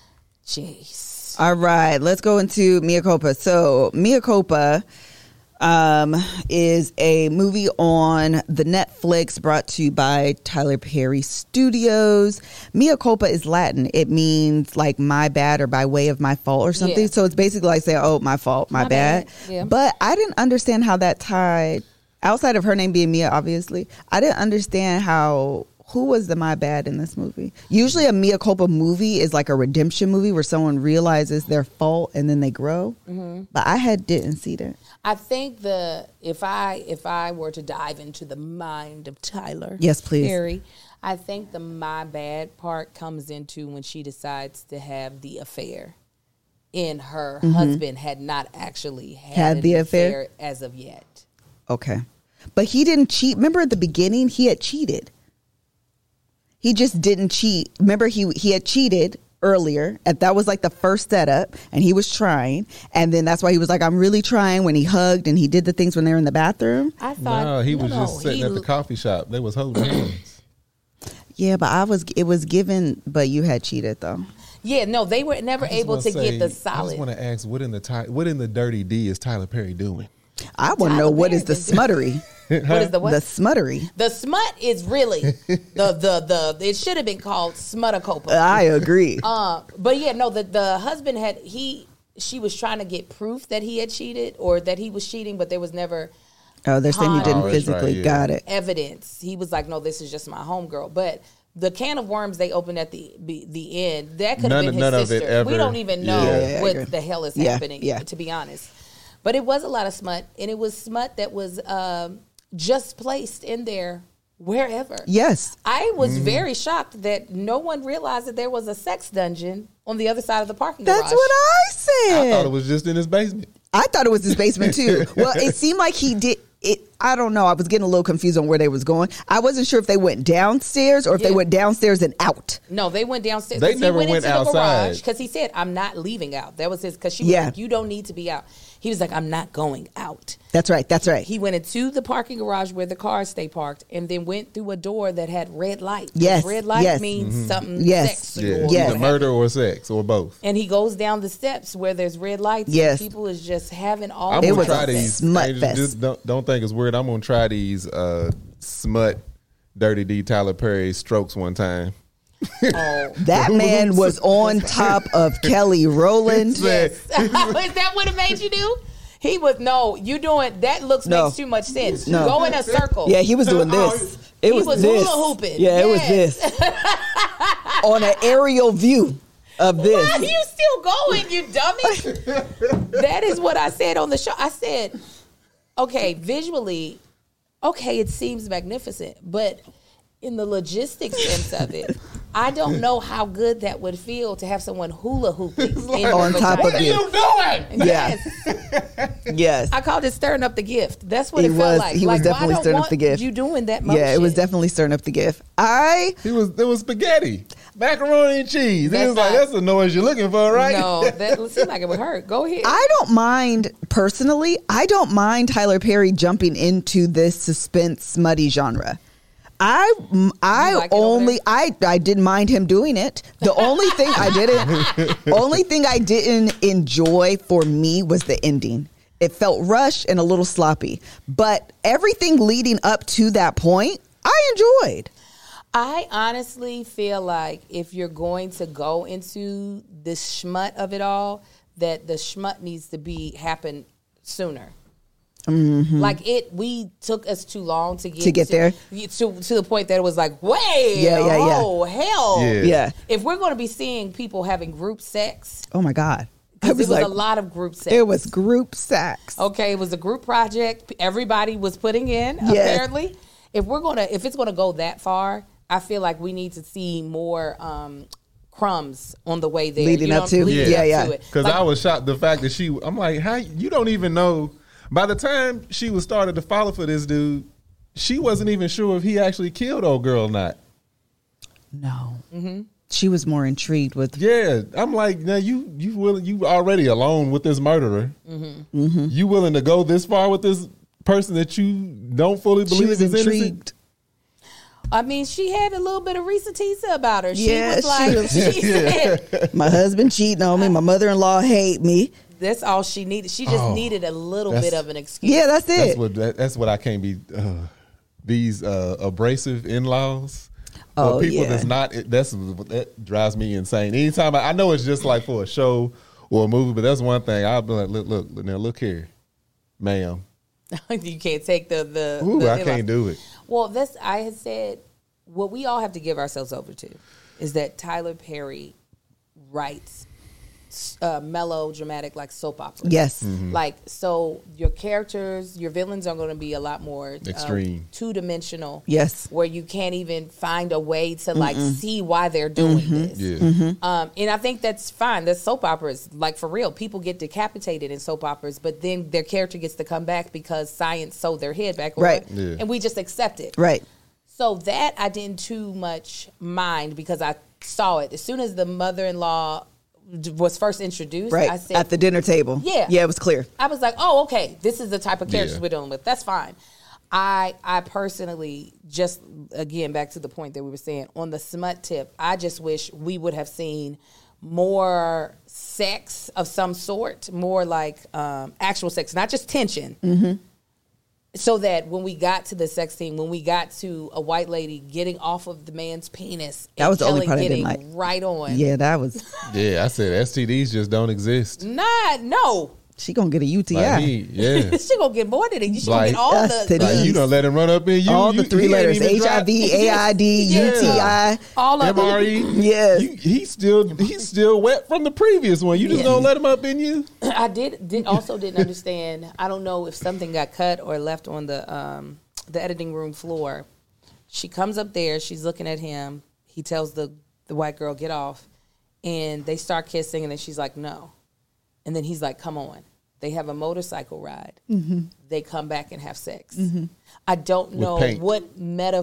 Jeez. All right, let's go into Mia Culpa. So Mia Culpa um, is a movie on the Netflix brought to you by Tyler Perry Studios. Mia Culpa is Latin. It means like my bad or by way of my fault or something. Yeah. So it's basically like saying, oh, my fault, my, My bad. bad. Yeah. But I didn't understand how that tied, outside of her name being Mia, obviously, I didn't understand how... Who was the my bad in this movie? Usually a Mia Culpa movie is like a redemption movie where someone realizes their fault and then they grow. Mm-hmm. But I had didn't see that. I think the if I if I were to dive into the mind of Tyler Yes, please. Perry, I think the my bad part comes into when she decides to have the affair. And her husband had not actually had, Had an the affair? as of yet. Okay. But he didn't cheat. Remember at the beginning, he had cheated. He just didn't cheat. Remember, he he had cheated earlier, and that was like the first setup, and he was trying, and then that's why he was like, I'm really trying, when he hugged and he did the things when they were in the bathroom. I thought No, he no, was no, just sitting he- at the coffee shop. They was holding hands. Yeah, but I was, it was given, but you had cheated though. Yeah, no, they were never I just able wanna to say- get the I just solid. want to ask, what in the Ty- what in the dirty D is Tyler Perry doing? I want to know Tyler what Perry is the been smuttery. What is the what? The smuttery. The smut is really the the the. It should have been called smutacopa. I agree. Uh, but yeah, no. The the husband had he she was trying to get proof that he had cheated or that he was cheating, but there was never Oh, they're saying you didn't Oh, that's physically. right, yeah. Got it. evidence. He was like, no, this is just my homegirl. But the can of worms they opened at the be, the end that could have None been of- his none of sister. it ever- We don't even know Yeah, yeah, yeah, I what agree. the hell is Yeah, happening. yeah. To be honest, but it was a lot of smut, and it was smut that was um, just placed in there wherever. Yes. I was Mm-hmm. very shocked that no one realized that there was a sex dungeon on the other side of the parking That's garage. what I said. I thought it was just in his basement. I thought it was his basement too. Well, it seemed like he did it. I don't know. I was getting a little confused on where they was going. I wasn't sure if they went downstairs or if they Yeah. went downstairs and out. No, they went downstairs. They 'cause never he went, went into the outside. garage because he said, "I'm not leaving out." That was his. Because she was Yeah. like, "You don't need to be out." He was like, "I'm not going out." That's right. That's right. He went into the parking garage where the cars stay parked, and then went through a door that had red light. Yes, red light yes. means something Yes. sexual. Yeah, or Yes. either murder or sex or both. And he goes down the steps where there's red lights. Yes. and people is just having all. I'm It gonna was try a these. smut Angel, fest. just don't, don't think it's weird. I'm gonna try these uh, smut, dirty D Tyler Perry strokes one time. Oh. That man was on top of Kelly Rowland. Yes. Is that what it made you do? He was no. You doing that? Looks No. makes too much sense. No. Go in a circle. Yeah, he was doing this. It He was, was this. hula hooping. Yeah, it was Yes. this. On an aerial view of Why this. are you still going, you dummy? That is what I said on the show. I said, okay, visually, okay, it seems magnificent, but in the logistics sense of it, I don't know how good that would feel to have someone hula hooping in your On top of vagina. you. doing? Yeah. Yes. Yes. I called it stirring up the gift. That's what He it felt was- like. he was like, definitely well, I don't stirring up want the gift. You doing that motion. Yeah, it was definitely stirring up the gift. I He was. There was spaghetti, macaroni and cheese. That's He was like, not- "That's the noise you're looking for, right?" No, that seemed like it would hurt. Go ahead. I don't mind personally. I don't mind Tyler Perry jumping into this suspense smutty genre. I I like it over only there? I I didn't mind him doing it. The only thing I didn't only thing I didn't enjoy for me was the ending. It felt rushed and a little sloppy. But everything leading up to that point, I enjoyed. I honestly feel like if you're going to go into the schmut of it all, that the schmut needs to be happen sooner. Mm-hmm. Like it, we took us too long to get To get there? to, to the point that it was like, wait, Yeah, yeah, yeah. oh hell, Yeah. Yeah. If we're going to be seeing people having group sex, Oh my God. I because was it was like, a lot of group sex. it was group sex. Okay, it was a group project. Everybody was putting in, Yes. apparently. If we're gonna if it's gonna go that far, I feel like we need to see more um, crumbs on the way there. Leading You up know, to? leading Yeah, up yeah. to it. Because Like, I was shocked the fact that she. I'm like, how you don't even know. By the time she was started to follow for this dude, she wasn't even sure if he actually killed old girl or not. No. She was more intrigued with Yeah, I'm like, now you you willing you already alone with this murderer. Mm-hmm. You willing to go this far with this person that you don't fully she believe was is innocent? intrigued. I mean, she had a little bit of Risa Tisa about her. She Yeah, was like, she was- she said, My husband cheating on me. My mother-in-law hate me. that's all she needed. She just Oh, needed a little that's- bit of an excuse. Yeah, that's That's it. what that, that's what I can't be. Uh, these uh, abrasive in-laws. Oh, For people yeah. that's not. That's that drives me insane. Anytime I, I know it's just like for a show or a movie, but that's one thing. I'll be like, look, look, now look here, ma'am. You can't take the the. Ooh, the I can't do it. Well, that's I had said. What we all have to give ourselves over to is that Tyler Perry writes uh, melodramatic, like soap operas. Yes. Mm-hmm. Like, so your characters, your villains are going to be a lot more Extreme. two dimensional. Yes. Where you can't even find a way to like see why they're doing this. Yeah. Mm-hmm. Um, and I think that's fine. That's soap operas. Like, for real, people get decapitated in soap operas, but then their character gets to come back because science sewed their head back on. Right. Yeah. And we just accept it. Right. So that I didn't too much mind because I saw it. As soon as the mother-in-law was first introduced, Right. I said, At the dinner table. Yeah. Yeah, it was clear. I was like, oh, okay, this is the type of characters Yeah. we're dealing with. That's fine. I I personally, just again, back to the point that we were saying, on the smut tip, I just wish we would have seen more sex of some sort, more like um, actual sex, not just tension. Mm-hmm. So that when we got to the sex scene, when we got to a white lady getting off of the man's penis, That and was the only Kelly part I getting didn't like. right on. Yeah, that was. Yeah, I said S T Ds just don't exist. Not, no. She gonna get a U T I. Like he, yeah. She gonna get more than it. She gonna Like, get all that's the, the the Like you don't let him run up in you. All you, the three he ain't letters: even H I V, dropped- A I D, Yeah. U T I. all of M R E. them. Yes. You, he's still he's still wet from the previous one. You just Yeah. gonna let him up in you? I did, did also didn't understand. I don't know if something got cut or left on the um, the editing room floor. She comes up there. She's looking at him. He tells the the white girl, "Get off," and they start kissing. And then she's like, "No," and then he's like, "Come on." They have a motorcycle ride. Mm-hmm. They come back and have sex. Mm-hmm. I don't know paint. what meta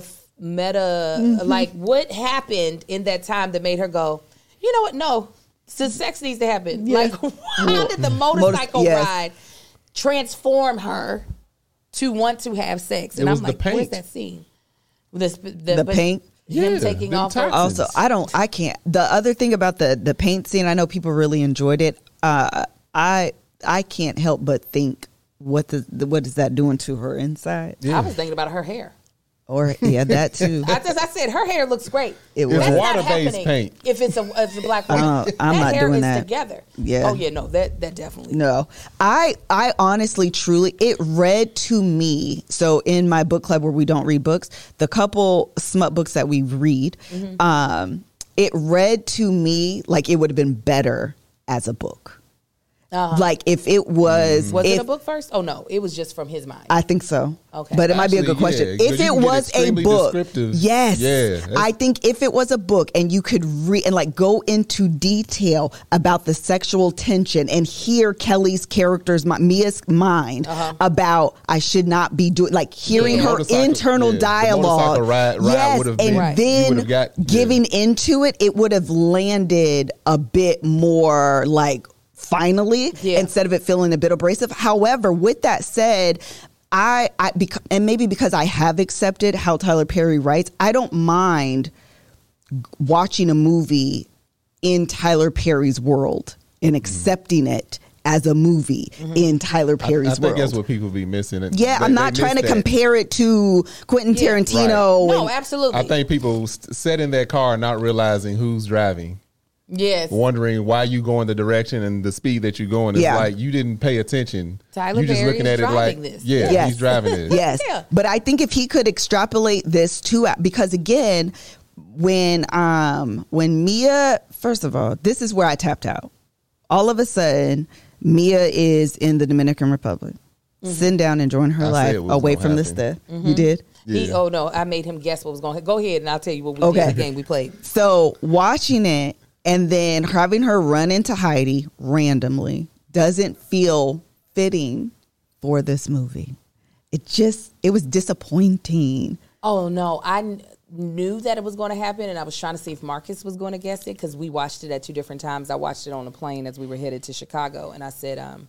meta Mm-hmm. like what happened in that time that made her go, you know what? No, so sex needs to happen. Yeah. Like, how did the motorcycle yes. ride transform her to want to have sex? It And was I'm the like, where's paint. that scene? The, the, The but paint? Him Yeah, taking them off her. toxins. Also, I don't. I can't. The other thing about the the paint scene, I know people really enjoyed it. Uh, I I can't help but think, what the, the what is that doing to her inside? I was thinking about her hair. Or yeah, that too. I just I said her hair looks great. It was. It's That's water-based not happening paint. If it's a if it's a black woman, Uh, I'm that not hair doing is that. together. Yeah. Oh yeah, no, that that definitely. No, I I honestly, truly, it read to me. So in my book club where we don't read books, the couple smut books that we read, Mm-hmm. um, it read to me like it would have been better as a book. Uh-huh. Like if it was, Was if, it a book first? Oh no, it was just from his mind. I think so. Okay. But it might be a good Actually, question. yeah, If 'cause you it can get was a extremely book, descriptive. yes. Yeah, that's- I think if it was a book and you could read and like go into detail about the sexual tension and hear Kelly's character's, mi- Mia's mind about I should not be doing, like hearing Yeah. her Motorcycle- internal yeah, the dialogue. motorcycle ride- ride yes. would have And been- Right. you then would have got- yeah. giving into it, it would have landed a bit more like, finally, Yeah. instead of it feeling a bit abrasive. However, with that said, I, I bec- and maybe because I have accepted how Tyler Perry writes, I don't mind watching a movie in Tyler Perry's world and accepting it as a movie in Tyler I, Perry's I think world. that's what people be missing. It- yeah, they- I'm they not trying to miss that. compare it to Quentin Yeah. Tarantino. no, and- absolutely. I think people st- sat in that car not realizing who's driving, yes. wondering why you going the direction and the speed that you're going. It's Yeah. like you didn't pay attention. Tyler you just Perry looking is at it like, driving this. yeah, Yes. he's driving this. Yes. Yeah. But I think if he could extrapolate this to, because again, when um when Mia, first of all, this is where I tapped out. All of a sudden, Mia is in the Dominican Republic, sitting down enjoying her I said life it was away gonna from this happen. stuff. You did? He, Yeah. oh no, I made him guess what was going to go ahead and I'll tell you what we Okay. did the game we played. So watching it and then having her run into Heidi randomly doesn't feel fitting for this movie. It just, it was disappointing. Oh no, I kn- knew that it was going to happen, and I was trying to see if Marcus was going to guess it because we watched it at two different times. I watched it on a plane as we were headed to Chicago, and I said, um,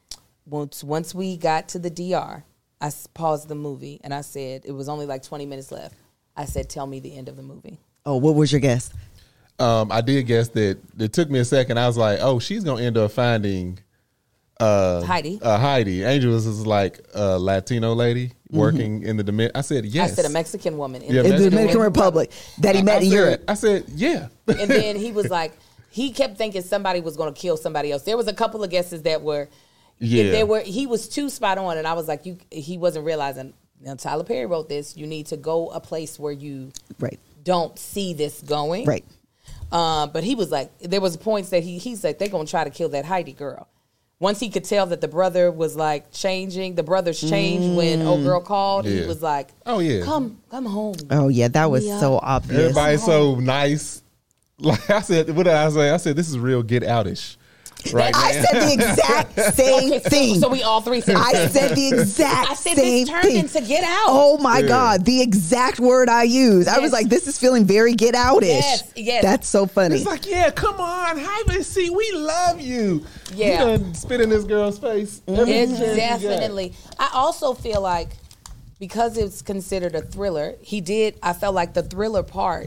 once once we got to the D R, I s- paused the movie and I said it was only like twenty minutes left. I said, "Tell me the end of the movie." Oh, what was your guess? Um, I did guess that. It took me a second. I was like, oh, she's gonna end up finding uh, Heidi. Uh, Heidi. Angel is like a Latino lady working in the Dominican. I said yes. I said a Mexican woman in Yeah, In the Mexican Dominican Republic that he I- met I in said- Europe. I said yeah. And then he was like, he kept thinking somebody was going to kill somebody else. There was a couple of guesses that were, Yeah. they were. He was too spot on, and I was like, you. He wasn't realizing. Now Tyler Perry wrote this. You need to go a place where you Right. don't see this going. Right. Um, but he was like, there was points that he he's like, they're gonna try to kill that Heidi girl. Once he could tell that the brother was like changing, the brothers changed when old girl called. He Yeah. was like, Oh, yeah. come, come home. Oh, yeah, that was Yeah. so obvious. Everybody's so nice. Like I said, what did I say? I said this is real get outish. right I now. said the exact same Okay, so, thing. so we all three said I said the exact I said same this turned thing. into Get Out. Oh my Yeah. God, the exact word I used. I was Yes. like, this is feeling very Get Out-ish. Yes, yes. That's so funny. It's like, yeah, come on, hide and see, we love you. Yeah. You done spit in this girl's face. Every It's chance you got. definitely. I also feel like because it's considered a thriller, he did. I felt like the thriller part.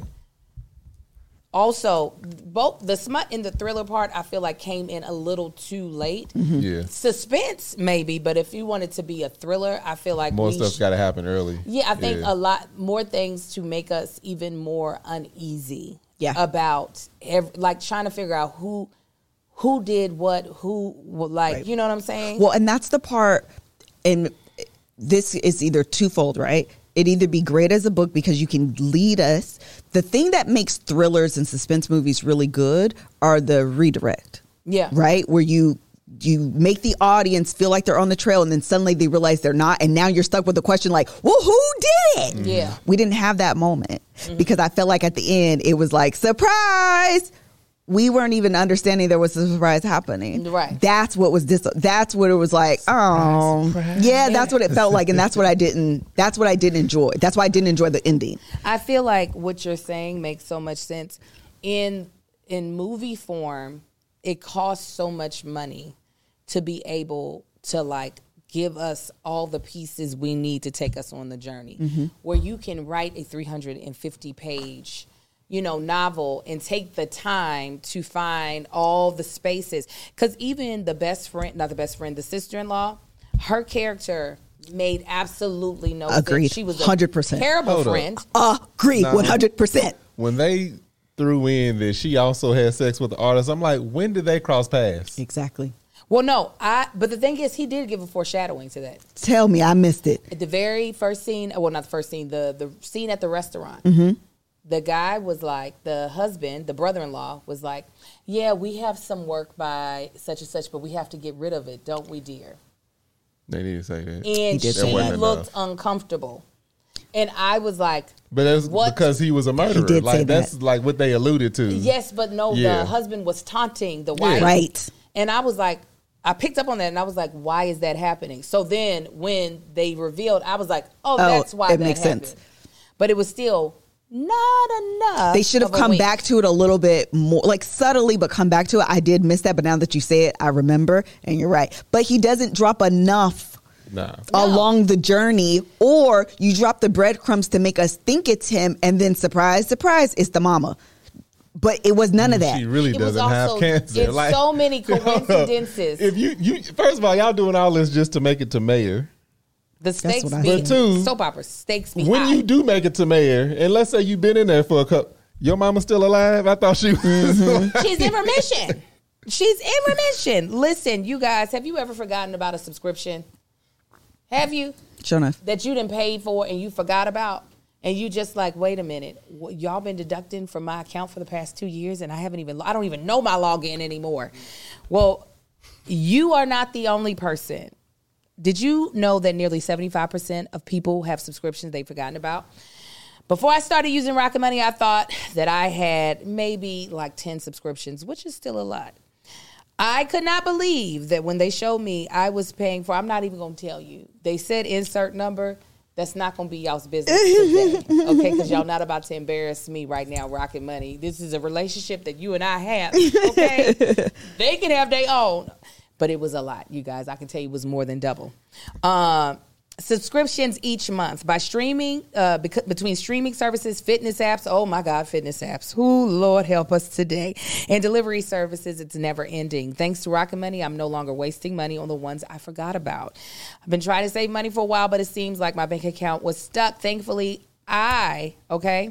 Also, both the smut in the thriller part, I feel like came in a little too late. Yeah. Suspense, maybe, but if you want it to be a thriller, I feel like More we stuff's sh- got to happen early. Yeah, I think Yeah. a lot more things to make us even more uneasy. Yeah. About ev- like trying to figure out who who did what, who like Right. you know what I'm saying? Well, and that's the part, and this is either twofold, right? It either be great as a book because you can lead us. The thing that makes thrillers and suspense movies really good are the redirect. Yeah. Right? Where you you make the audience feel like they're on the trail and then suddenly they realize they're not. And now you're stuck with the question like, well, who did it? Yeah. We didn't have that moment because I felt like at the end it was like, surprise. We weren't even understanding there was a surprise happening. Right. That's what was dis- That's what it was like. Oh, yeah. That's what it felt like, and that's what I didn't. That's what I didn't enjoy. That's why I didn't enjoy the ending. I feel like what you're saying makes so much sense. In in movie form, it costs so much money to be able to like give us all the pieces we need to take us on the journey. Mm-hmm. Where you can write a three hundred fifty page, you know, novel and take the time to find all the spaces. Because even the best friend, not the best friend, the sister-in-law, her character made absolutely no Agreed. sense. She was a one hundred percent. terrible Hold up. friend. Agree, Nah. one hundred percent. When they threw in that she also had sex with the artist, I'm like, when did they cross paths? Exactly. Well, no, I. But the thing is, he did give a foreshadowing to that. Tell me, I missed it. At the very first scene, well, not the first scene, the the scene at the restaurant. Mm-hmm. The guy was like, the husband, the brother-in-law, was like, "Yeah, we have some work by such and such, but we have to get rid of it, don't we, dear?" They didn't say that. And did she say that. looked uncomfortable, and I was like, But that's What? because he was a murderer. did like say that's that. like what they alluded to. "Yes, but no." Yeah. The husband was taunting the wife, Right. And I was like, I picked up on that, and I was like, why is that happening? So then when they revealed, I was like, oh, that's why it that makes happened. sense. But it was still not enough. They should have of a come wink. back to it a little bit more, like subtly, but come back to it. I did miss that, but now that you say it, I remember, and you're right. But he doesn't drop enough Nah. along the journey, or you drop the breadcrumbs to make us think it's him, and then surprise, surprise, it's the mama. But it was none of that. She really It was doesn't have also- cancer. it's like, so many coincidences. If you, you, first of all, y'all doing all this just to make it to mayor. The stakes what I be said. But two, soap opera stakes be When high. you do make it to mayor, and let's say you've been in there for a couple, your mama still alive? I thought she was. Mm-hmm. She's in remission. She's in remission. Listen, you guys, have you ever forgotten about a subscription? Have you? Sure enough. That you done paid for and you forgot about? And you just like, wait a minute, wh- y'all been deducting from my account for the past two years and I haven't even, I don't even know my login anymore. Well, you are not the only person. Did you know that nearly seventy-five percent of people have subscriptions they've forgotten about? Before I started using Rocket Money, I thought that I had maybe like ten subscriptions, which is still a lot. I could not believe that when they showed me I was paying for, I'm not even going to tell you. They said insert number. That's not going to be y'all's business today, okay? Because y'all not about to embarrass me right now, Rocket Money. This is a relationship that you and I have, okay? They can have their own. But it was a lot, you guys. I can tell you it was more than double. Um, subscriptions each month by streaming, uh, bec- between streaming services, fitness apps. Oh, my God, fitness apps. Who, Lord, help us today. And delivery services, it's never ending. Thanks to Rocket Money, I'm no longer wasting money on the ones I forgot about. I've been trying to save money for a while, but it seems like my bank account was stuck. Thankfully, I, okay,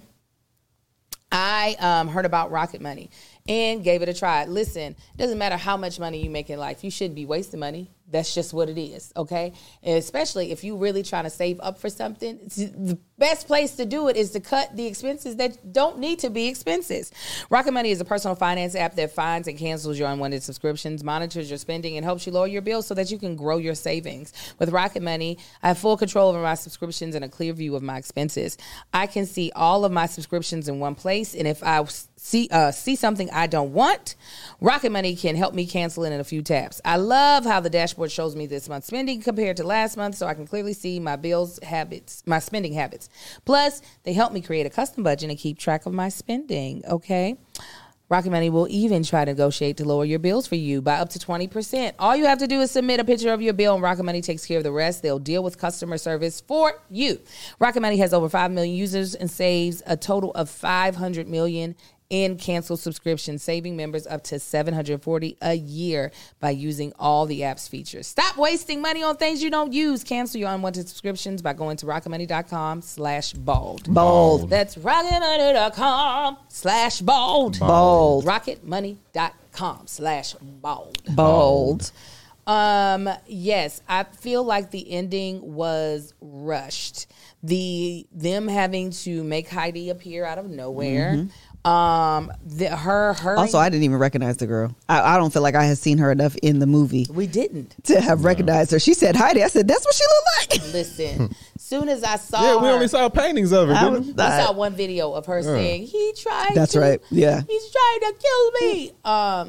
I um, heard about Rocket Money and gave it a try. Listen, it doesn't matter how much money you make in life. You shouldn't be wasting money. That's just what it is, okay? And especially if you really trying to save up for something, it's the best place to do it is to cut the expenses that don't need to be expenses. Rocket Money is a personal finance app that finds and cancels your unwanted subscriptions, monitors your spending, and helps you lower your bills so that you can grow your savings. With Rocket Money, I have full control over my subscriptions and a clear view of my expenses. I can see all of my subscriptions in one place, and if I see uh, see something I don't want, Rocket Money can help me cancel it in a few taps. I love how the dashboard shows me this month's spending compared to last month, so I can clearly see my bills habits, my spending habits. Plus, they help me create a custom budget and keep track of my spending, okay? Rocket Money will even try to negotiate to lower your bills for you by up to twenty percent. All you have to do is submit a picture of your bill, and Rocket Money takes care of the rest. They'll deal with customer service for you. Rocket Money has over five million users and saves a total of five hundred million in canceled subscriptions, saving members up to seven hundred forty dollars a year by using all the app's features. Stop wasting money on things you don't use. Cancel your unwanted subscriptions by going to rocketmoney.com slash bold. Bold. That's rocketmoney.com slash bold. Bold. Rocketmoney.com slash bold. Bold. Um, yes, I feel like the ending was rushed. The them having to make Heidi appear out of nowhere. Mm-hmm. Um, the, her, her. Also, I didn't even recognize the girl. I, I don't feel like I had seen her enough in the movie. We didn't to have no. recognized her. She said Heidi. I said that's what she looked like. Listen, soon as I saw, yeah, we her, only saw paintings of her. Didn't we? we saw one video of her uh, saying he tried. That's to, right. Yeah, he's trying to kill me. Um,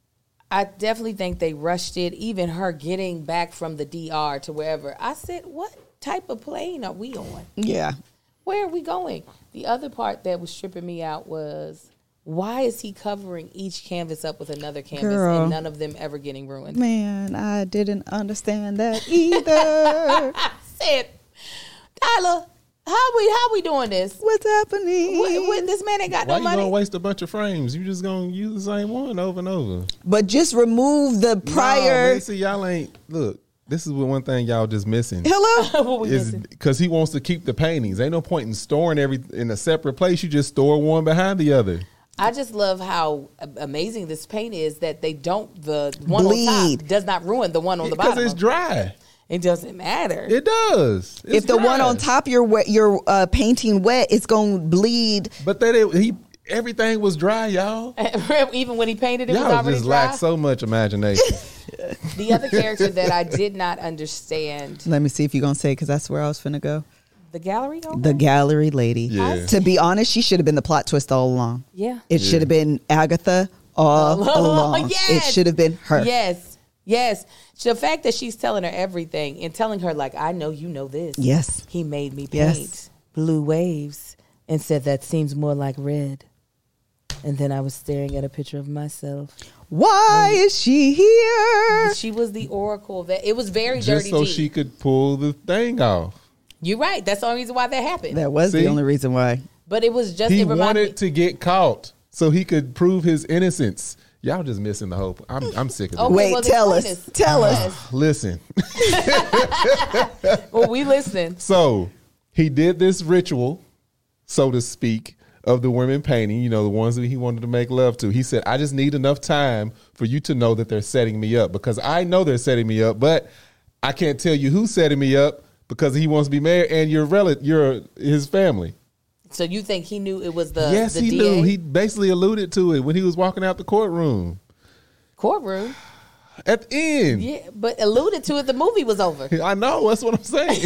I definitely think they rushed it. Even her getting back from the D R to wherever. I said, what type of plane are we on? Yeah. Where are we going? The other part that was tripping me out was, why is he covering each canvas up with another canvas Girl. and none of them ever getting ruined? Man, I didn't understand that either. I said, Tyler, how we how we doing this? What's happening? What, what, this man ain't got Why no money. Why you gonna waste a bunch of frames? You just gonna use the same one over and over. But just remove the prior. No, man, see, y'all ain't look. This is one thing y'all just missing. Hello? What we is because he wants to keep the paintings. Ain't no point in storing every in a separate place. You just store one behind the other. I just love how amazing this paint is that they don't the one Bleed. on top does not ruin the one on the bottom. Because it's dry. It doesn't matter. It does. It's if the dry. one on top you're wet, you're uh, painting wet, it's gonna bleed. But that it, he everything was dry, y'all. Even when he painted it, y'all was already just dry. lack so much imagination. The other character that I did not understand. Let me see if you're going to say it, because that's where I was finna go. The gallery owner? The gallery lady. Yeah. To be honest, she should have been the plot twist all along. Yeah. It Yeah. should have been Agatha all Oh, along. yes. It should have been her. Yes. Yes. The fact that she's telling her everything and telling her, like, I know you know this. Yes. He made me paint Yes. blue waves and said that seems more like red. And then I was staring at a picture of myself. Why is she here? She was the oracle. That it was very Just dirty. so G. she could pull the thing off. You're right. That's the only reason why that happened. That was See? the only reason why. But it was just He it reminded wanted me. to get caught so he could prove his innocence. Y'all just missing the hope. I'm I'm sick of it. Okay, Wait, well, tell explain us. this. Tell us. Yes. Listen. Well, we listening. So he did this ritual, so to speak, of the women painting, you know, the ones that he wanted to make love to. He said, I just need enough time for you to know that they're setting me up, because I know they're setting me up, but I can't tell you who's setting me up because he wants to be married and you're relative, you're his family. So you think he knew it was the yes, the he D A? knew. He basically alluded to it when he was walking out the courtroom. Courtroom? At the end. Yeah, but alluded to it. The movie was over. I know. That's what I'm saying.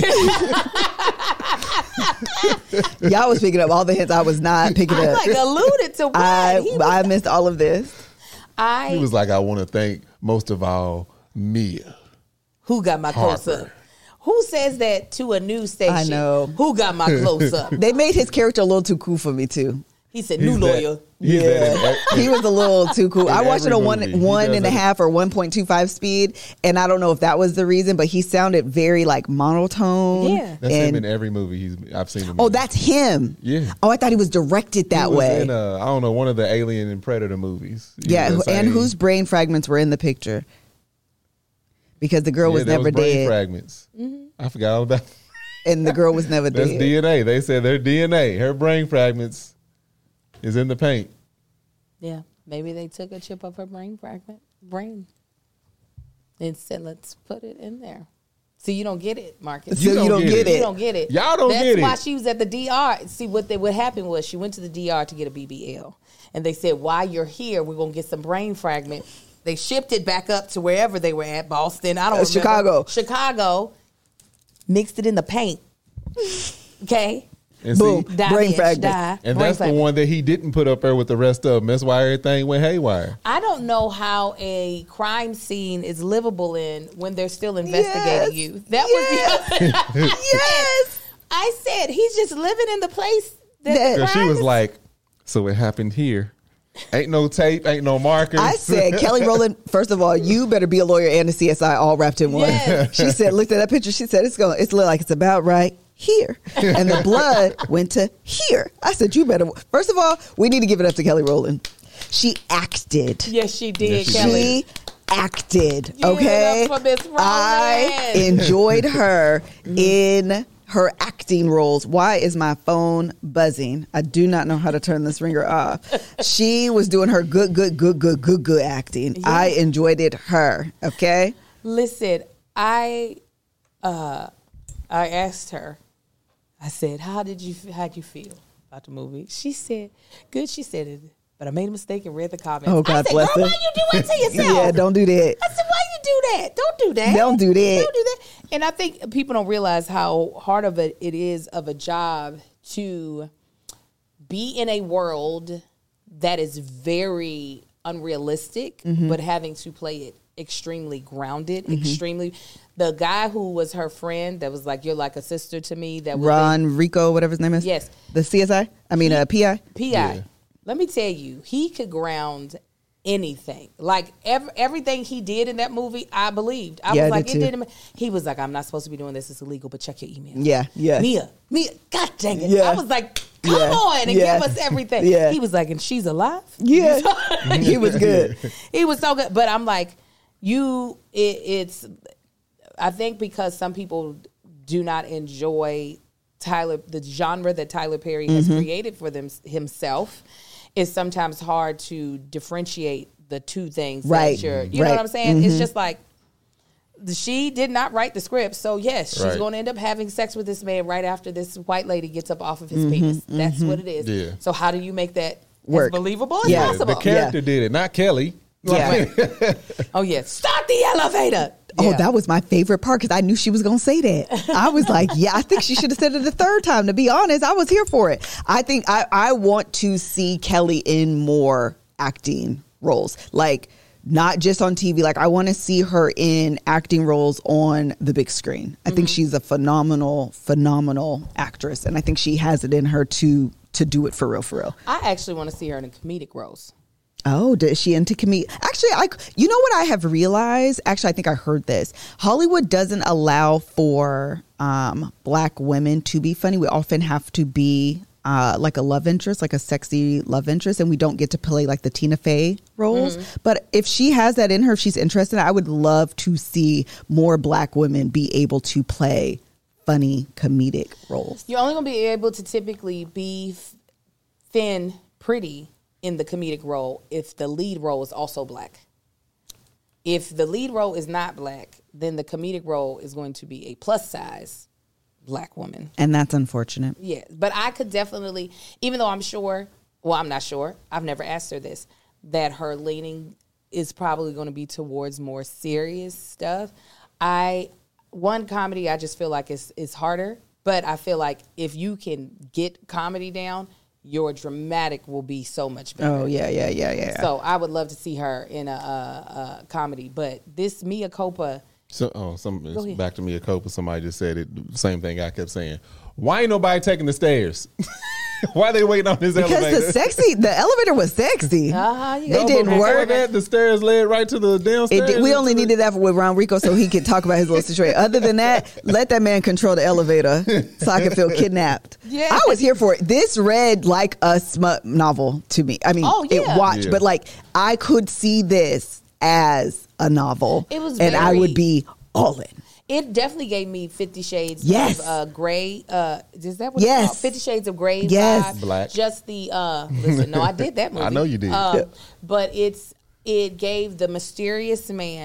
Y'all was picking up all the hints I was not picking I'm up. like alluded to what? I, He was- I missed all of this. I He was like, I want to thank most of all Mia. who got my close Harper. up? Who says that to a news station? I know. Who got my close up? They made his character a little too cool for me too. He said, He's "New that- lawyer." he's that in- He was a little too cool. In I watched it every on one movie, he one does and a it. half or one point two five speed, and I don't know if that was the reason, but he sounded very like monotone. Yeah. That's and, him in every movie he's I've seen him. oh, in. that's him. Yeah. Oh, I thought he was directed that He was way. In, uh, I don't know, one of the Alien and Predator movies. He yeah, was the and same- whose brain fragments were in the picture? Because the girl Yeah, was there never brain dead, fragments. I forgot all about. and the girl was never That's dead. D N A. They said their D N A, her brain fragments, is in the paint. Yeah, maybe they took a chip of her brain fragment. Brain. and said, "Let's put it in there." So you don't get it, Marcus. So you don't get it. You don't get it. Y'all don't That's get it. That's why she was at the D R. See, what they, what happened was she went to the D R to get a B B L. And they said, while you're here, we're going to get some brain fragment. They shipped it back up to wherever they were at, Boston. I don't Uh, remember. Chicago. Chicago. Mixed it in the paint. Okay. And Boom. see, Die, Brain bitch, fragment. die. and Brain that's the fragment. one that he didn't put up there with the rest of them. That's why everything went haywire. I don't know how a crime scene is livable in when they're still investigating Yes. you. That was the Yes. I said he's just living in the place that That- the Because she crime was is- like, so it happened here. Ain't no tape, ain't no markers. I said, Kelly Rowland, first of all, you better be a lawyer and a C S I all wrapped in one. Yes. She said, looked at that picture. She said, it's going, it's look like it's about right here. And the blood went to here. I said, you better, first of all, we need to give it up to Kelly Rowland. She acted. Yes, she did, Yes, she Kelly. She acted. Give it Okay. up for Miss Rowland. I enjoyed her in her acting roles. Why is my phone buzzing? I do not know how to turn this ringer off. She was doing her good, good, good, good, good, good acting. Yeah. I enjoyed it. Her. Okay. Listen, I uh, I asked her. I said, "How did you how'd you feel about the movie?" She said, "Good." She said it, but I made a mistake and read the comments. Oh, God I said, bless "Girl, her. why you do it to yourself?" Yeah. Don't do that. I said, "Why you do that? Don't do that. Don't do that. Don't do that." And I think people don't realize how hard of it it is of a job to be in a world that is very unrealistic, Mm-hmm. but having to play it extremely grounded, extremely. The guy who was her friend that was like, "You're like a sister to me." That was Ron Rico, whatever his name is. Yes. The C S I. I mean, uh, P I. P I. Yeah. Let me tell you, he could ground anything. Like ev- everything he did in that movie, I believed. I Yeah, was I like, did it too. did him. He was like, "I'm not supposed to be doing this. It's illegal, but check your email." Yeah. Yeah. Mia, Mia, God dang it. Yeah. I was like, come Yeah. on and Yeah. give us everything. Yeah. He was like, "And she's alive?" Yeah. He was good. He was so good. But I'm like, you, it, it's, I think because some people do not enjoy Tyler, the genre that Tyler Perry has Mm-hmm. created for them himself, it's sometimes hard to differentiate the two things. that Right. you're- you know Right. what I'm saying? Mm-hmm. It's just like, she did not write the script, so yes, she's Right. going to end up having sex with this man right after this white lady gets up off of his Mm-hmm. penis. That's what it is. Yeah. So how do you make that Work. as believable as Yeah. possible? The character did it, not Kelly. Yeah. Oh yeah, start the elevator. Oh, Yeah. that was my favorite part because I knew she was going to say that. I was like, yeah, I think she should have said it the third time. To be honest, I was here for it. I think I, I want to see Kelly in more acting roles, like not just on T V. Like I want to see her in acting roles on the big screen. I think she's a phenomenal, phenomenal actress, and I think she has it in her to to do it for real, for real. I actually want to see her in comedic roles. Oh, is she into comedy? Actually, I you know what I have realized? Actually, I think I heard this. Hollywood doesn't allow for um, black women to be funny. We often have to be uh, like a love interest, like a sexy love interest, and we don't get to play like the Tina Fey roles. Mm-hmm. But if she has that in her, if she's interested, I would love to see more black women be able to play funny comedic roles. You're only going to be able to typically be f- thin, pretty in the comedic role if the lead role is also black. If the lead role is not black, then the comedic role is going to be a plus size black woman. And that's unfortunate. Yeah, but I could definitely, even though I'm sure, well, I'm not sure, I've never asked her this, that her leaning is probably going to be towards more serious stuff. I, one comedy, I just feel like it's, it's harder, but I feel like if you can get comedy down, your dramatic will be so much better. Oh, yeah, yeah, yeah, yeah. So I would love to see her in a, a, a comedy, but this Mia Copa, So, oh, some Go ahead. back to Mia Copa. Somebody just said it. Same thing I kept saying. Why ain't nobody taking the stairs? Why they waiting on this because elevator? the sexy, the elevator was sexy. uh-huh, you They No, got- but didn't before work. That, the stairs led right to the It downstairs. did, we only into the- needed that for with Ron Rico so he could talk about his little situation. Other than that, let that man control the elevator so I could feel kidnapped. Yeah. I was here for it. This read like a smut novel to me. I mean, Oh, yeah. it watched, Yeah. but like I could see this as a novel. It was and I very- would be all in. It definitely gave me Fifty Shades Yes. of uh, Gray. Uh, is that what Yes. it's called? Fifty Shades of Grey Yes. vibe. Black. Just the, uh, listen, no, I did that movie. I know you did. Um, but it's it gave the mysterious man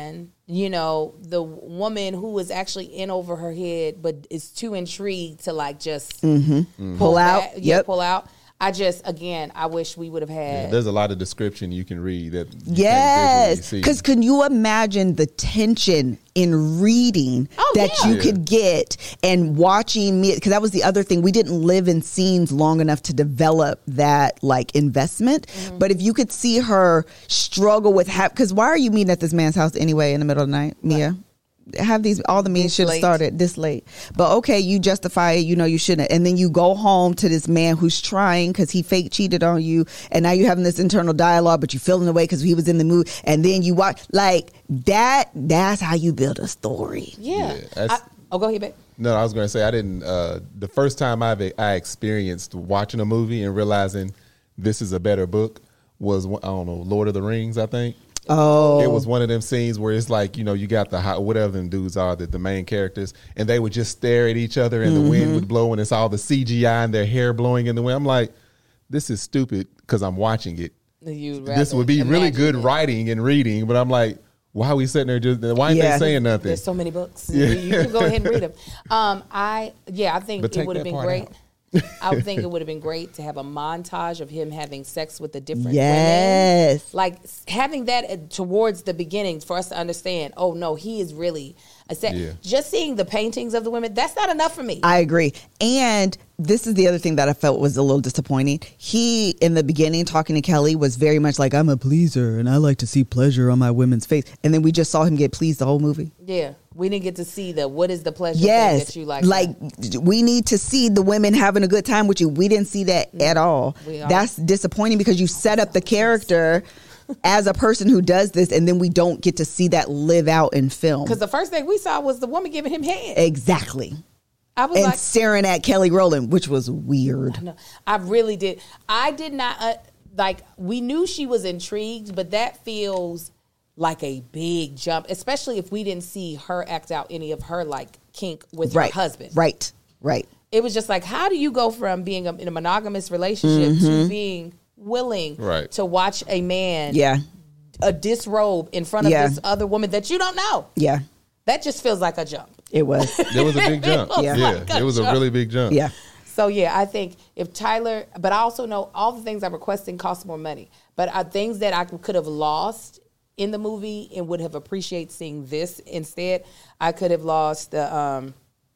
you know, the woman who is actually in over her head, but is too intrigued to like just Mm-hmm. pull out. back- yeah, Yep. pull out. I just, again, I wish we would have Yeah, had. there's a lot of description you can read that. You Yes, can't visually because see. can you imagine the tension in reading Oh, that yeah. you Yeah. could get and watching me? Because that was the other thing. We didn't live in scenes long enough to develop that like investment. Mm-hmm. But if you could see her struggle with, because why are you meeting at this man's house anyway in the middle of the night, Mia? Have these all the meetings This should have late. started this late, but okay, you justify it, you know you shouldn't, and then you go home to this man who's trying because he fake cheated on you, and now you're having this internal dialogue, but you're feeling the way because he was in the mood, and then you watch like that. That's how you build a story. yeah. Yeah, I, that's- oh, go ahead, babe. No, I was going to say I didn't. Uh, the first time I've I experienced watching a movie and realizing this is a better book was I don't know Lord of the Rings. I think. Oh, It was one of them scenes where it's like, you know, you got the hot, whatever them dudes are, the, the main characters, and they would just stare at each other and the wind would blow and it's all the C G I and their hair blowing in the wind. I'm like, this is stupid because I'm watching it. You'd This rather would be really imagine good it. writing and reading, but I'm like, why are we sitting there just, why aren't Yeah. they saying nothing? There's so many books. You, you can go ahead and read them. Um, I yeah, I think But it take would have that been part great. out. I would think it would have been great to have a montage of him having sex with the different women. yes, Like s- having that uh, towards the beginning for us to understand. Oh no, he is really a sex. Yeah. Just seeing the paintings of the women, that's not enough for me. I agree. And this is the other thing that I felt was a little disappointing. He, in the beginning, talking to Kelly, was very much like, I'm a pleaser and I like to see pleasure on my women's face. And then we just saw him get pleased the whole movie. yeah, we didn't get to see the what is the pleasure thing Yes. that you like. Like, we need to see the women having a good time with you. We didn't see that at all. We are. That's disappointing because you set up the character as a person who does this, and then we don't get to see that live out in film. Because the first thing we saw was the woman giving him head. Exactly. I was And like, staring at Kelly Rowland, which was weird. no, I really did. I did not uh, like. We knew she was intrigued, but that feels like a big jump, especially if we didn't see her act out any of her like kink with Right. her husband. Right. Right. It was just like, how do you go from being a, in a monogamous relationship to being willing Right. to watch a man Yeah. a disrobe in front of Yeah. this other woman that you don't know? Yeah. That just feels like a jump. It was. There was a big jump. was Yeah, like a it was a jump. really big jump. Yeah. So yeah, I think if Tyler, but I also know all the things I'm requesting cost more money. But uh, things that I could have lost in the movie and would have appreciated seeing this instead. I could have lost the um,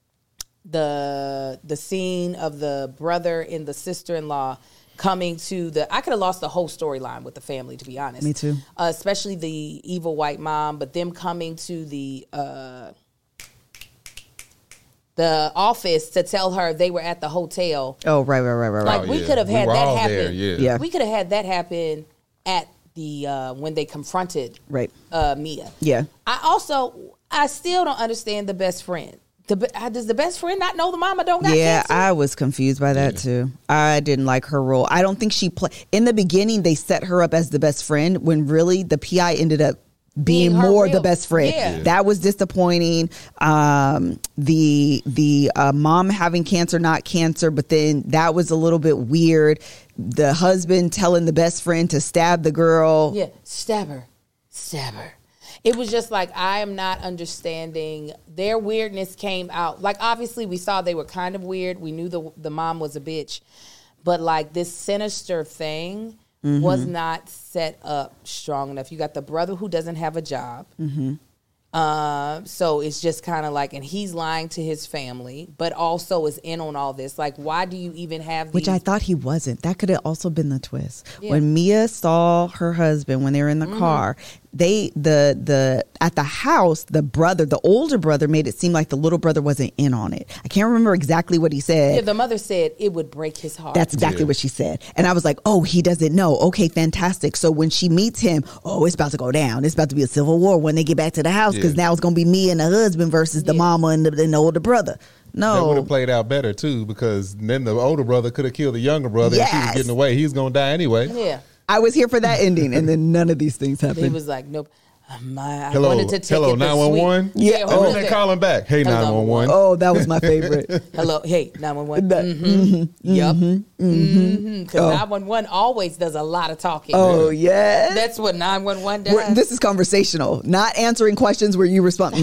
the the scene of the brother and the sister-in-law coming to the. I could have lost the whole storyline with the family, to be honest. Me too. Uh, especially the evil white mom, but them coming to the. Uh, the office to tell her they were at the hotel. Oh, right, right, right, right, right. Like Oh, we yeah. could have We had were that all happen. there, yeah. Yeah. We could have had that happen at the uh, when they confronted Right. uh, Mia. Yeah. I also I still don't understand the best friend. The be- uh, does the best friend not know the mama don't got Yeah, cancer? I was confused by that too. I didn't like her role. I don't think she play in the beginning. They set her up as the best friend when really the P I ended up being, Being her more real- the best friend. Yeah. Yeah. That was disappointing. Um, the the uh, mom having cancer, not cancer, but then that was a little bit weird. The husband telling the best friend to stab the girl. Yeah, stab her, stab her. It was just like I am not understanding. Their weirdness came out. Like obviously we saw they were kind of weird. We knew the the mom was a bitch, but like this sinister thing was not set up strong enough. You got the brother who doesn't have a job. Mm-hmm. Uh, so it's just kind of like, and he's lying to his family, but also is in on all this. Like, why do you even have these? Which I thought he wasn't. That could have also been the twist. Yeah. When Mia saw her husband when they were in the Mm-hmm. car, they the the at the house, the brother, the older brother made it seem like the little brother wasn't in on it. I can't remember exactly what he said. Yeah, the mother said it would break his heart. That's exactly Yeah. what she said. And I was like, oh, he doesn't know. Okay, fantastic. So when she meets him, oh, it's about to go down. It's about to be a civil war when they get back to the house because Yeah. now it's going to be me and the husband versus the Yeah. mama and the, and the older brother. That would No. have played out better too, because then the older brother could have killed the younger brother, and she was Yes. getting away. He's gonna die anyway. yeah. I was here for that ending, and then none of these things He happened. was like, nope. My, I Hello, wanted to take hello, it the nine one one. sweet- Yeah, who oh. was And then it? call him back. Hey, Hello. nine one one. Oh, that was my favorite. Hello, hey, nine one one. That- Mm-hmm. Yep. Mm-hmm. Because nine one one always does a lot of talking. Oh, yes. That's what nine one one We're- does. this is conversational, not answering questions where you respond.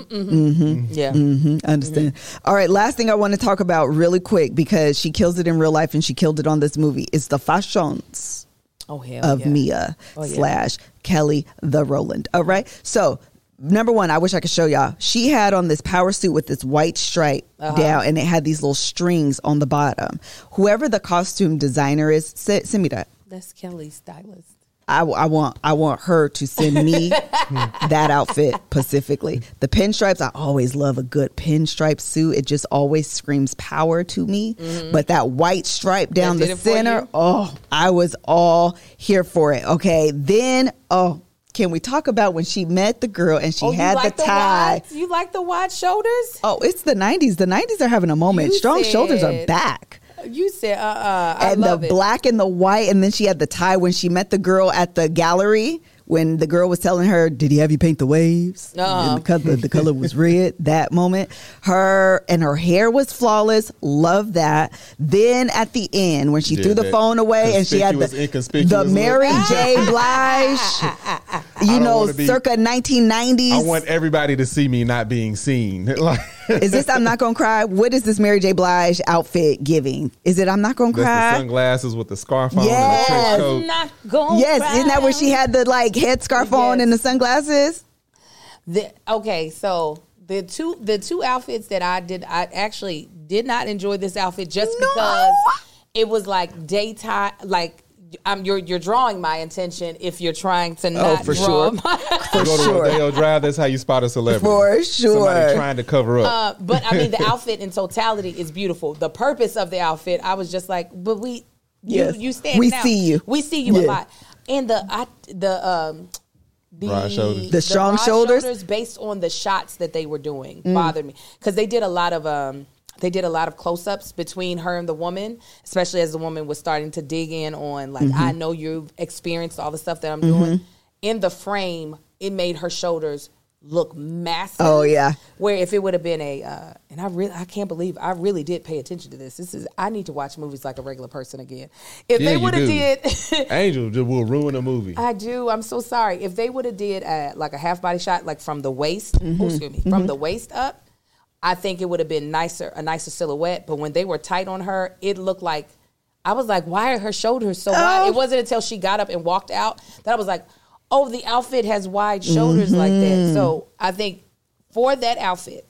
Mhm, yeah. mhm, I understand. All right, last thing I want to talk about really quick because she kills it in real life and she killed it on this movie is the fashions Oh, hell of yeah. Mia Oh, yeah. slash Kelly the Roland. All right, so number one, I wish I could show y'all. She had on this power suit with this white stripe Uh-huh. down, and it had these little strings on the bottom. Whoever the costume designer is, send, send me that. That's Kelly's stylist. I, I want I want her to send me that outfit specifically. The pinstripes, I always love a good pinstripe suit. It just always screams power to me. But that white stripe down That did the it for center, you? oh, I was all here for it. Okay, then oh, can we talk about when she met the girl and she Oh, had you like the tie? wide, you like the wide shoulders? Oh, it's the nineties. The nineties are having a moment. You Strong shoulders are said- back. You said, uh, uh I And the love it. black and the white, and then she had the tie when she met the girl at the gallery. When the girl was telling her, "Did he have you paint the waves?" Uh-huh. And the color, the color was red. That moment, her and her hair was flawless. Love that. Then at the end, when she Yeah, threw the that phone away and she had conspicuous, the inconspicuous the look. Mary J. Blige, you don't know, wanna be- circa nineteen nineties. I want everybody to see me not being seen. Like, Is this I'm Not Gonna Cry? What is this Mary J. Blige outfit giving? Is it I'm Not Gonna that's the Cry? sunglasses with the scarf on Yes. and the trench coat. Not going Yes, isn't that where she had the like headscarf on Yes. and the sunglasses? The, okay, so the two the two outfits that I did, I actually did not enjoy this outfit just No. because it was like daytime, like. Um, you're you're drawing my attention if you're trying to not for draw sure. my You go to sure. Rodeo Drive, that's how you spot a celebrity. For sure. Somebody trying to cover up. Uh, but I mean, the outfit in totality is beautiful. The purpose of the outfit, I was just like, but we, Yes. you, you stand We out. see you. We see you a Yeah. lot. And the, I, the, um, the Broad shoulders. The strong shoulders? Mm. based on the shots that they were doing bothered me because they did a lot of um they did a lot of close-ups between her and the woman, especially as the woman was starting to dig in on like, Mm-hmm. I know you've experienced all the stuff that I'm doing. In the frame, it made her shoulders look massive. Oh, yeah. Where if it would have been a uh, and I really I can't believe I really did pay attention to this. This is I need to watch movies like a regular person again. If Yeah, they you would have do. did Angel just will ruin a movie. I do. I'm so sorry. If they would have did a, like a half body shot, like from the waist, Mm-hmm. oh, excuse me, from the waist up, I think it would have been nicer, a nicer silhouette. But when they were tight on her, it looked like I was like, why are her shoulders so wide? Oh. It wasn't until she got up and walked out that I was like, oh, the outfit has wide shoulders like Mm-hmm. that. So I think for that outfit,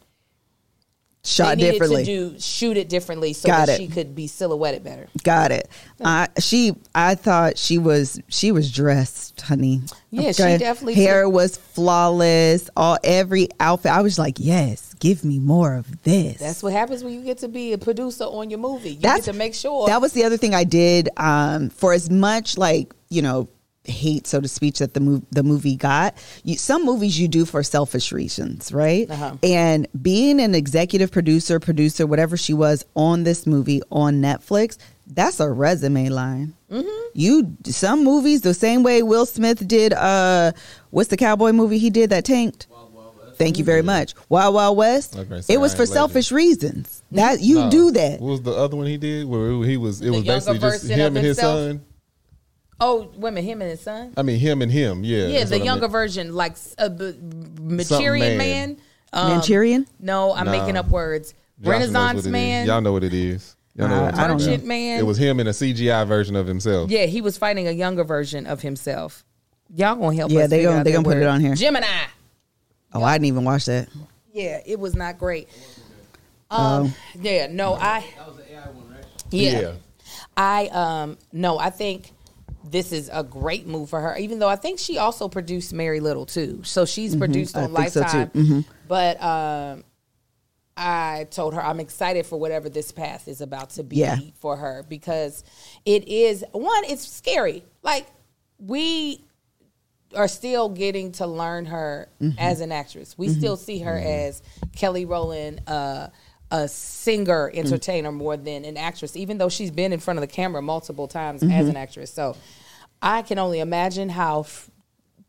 Shot they needed differently. to do shoot it differently so Got that it. she could be silhouetted better. Got it. I she I thought she was she was dressed, honey. Yeah, she definitely hair took- was flawless. All every outfit. I was like, yes, give me more of this. That's what happens when you get to be a producer on your movie. You That's- get to make sure That was the other thing I did. Um, for as much like you know hate, so to speak, that the mov- the movie got. You, some movies you do for selfish reasons, right? Uh-huh. And being an executive producer, producer, whatever she was on this movie on Netflix, that's a resume line. Mm-hmm. You some movies the same way Will Smith did. Uh, what's the cowboy movie he did that tanked? Thank you very much. Wild Wild West. Okay, so It was I for ain't selfish reasons. That you No. do that. What was the other one he did? Where he was, it The was younger basically just version him of and his himself? son. Oh, women, him and his son. I mean, him and him. Yeah. Yeah, that's the what I younger meant. version, like a b- Manchurian Man. man. Um, Manchurian. No, I'm Nah. making up words. Josh knows what Renaissance it is. man. Y'all know what it is. Y'all know I- what I'm I don't talking Merchant about. man. It was him in a C G I version of himself. Yeah, he was fighting a younger version of himself. Y'all gonna help Yeah, us? they figure gonna- out they that gonna put word. it on here. Gemini. Oh, I didn't even watch that. Yeah, it was not great. Um, yeah, no, I. That was the A I one, right? Yeah. Yeah. I um no, I think this is a great move for her. Even though I think she also produced Mary Little too, so she's produced I on think so, too. Lifetime. Mm-hmm. But um, I told her I'm excited for whatever this path is about to be Yeah. for her because it is one. It's scary. Like we are still getting to learn her Mm-hmm. as an actress. We still see her as Kelly Rowland, uh, a singer, entertainer more than an actress, even though she's been in front of the camera multiple times Mm-hmm. as an actress. So I can only imagine how f-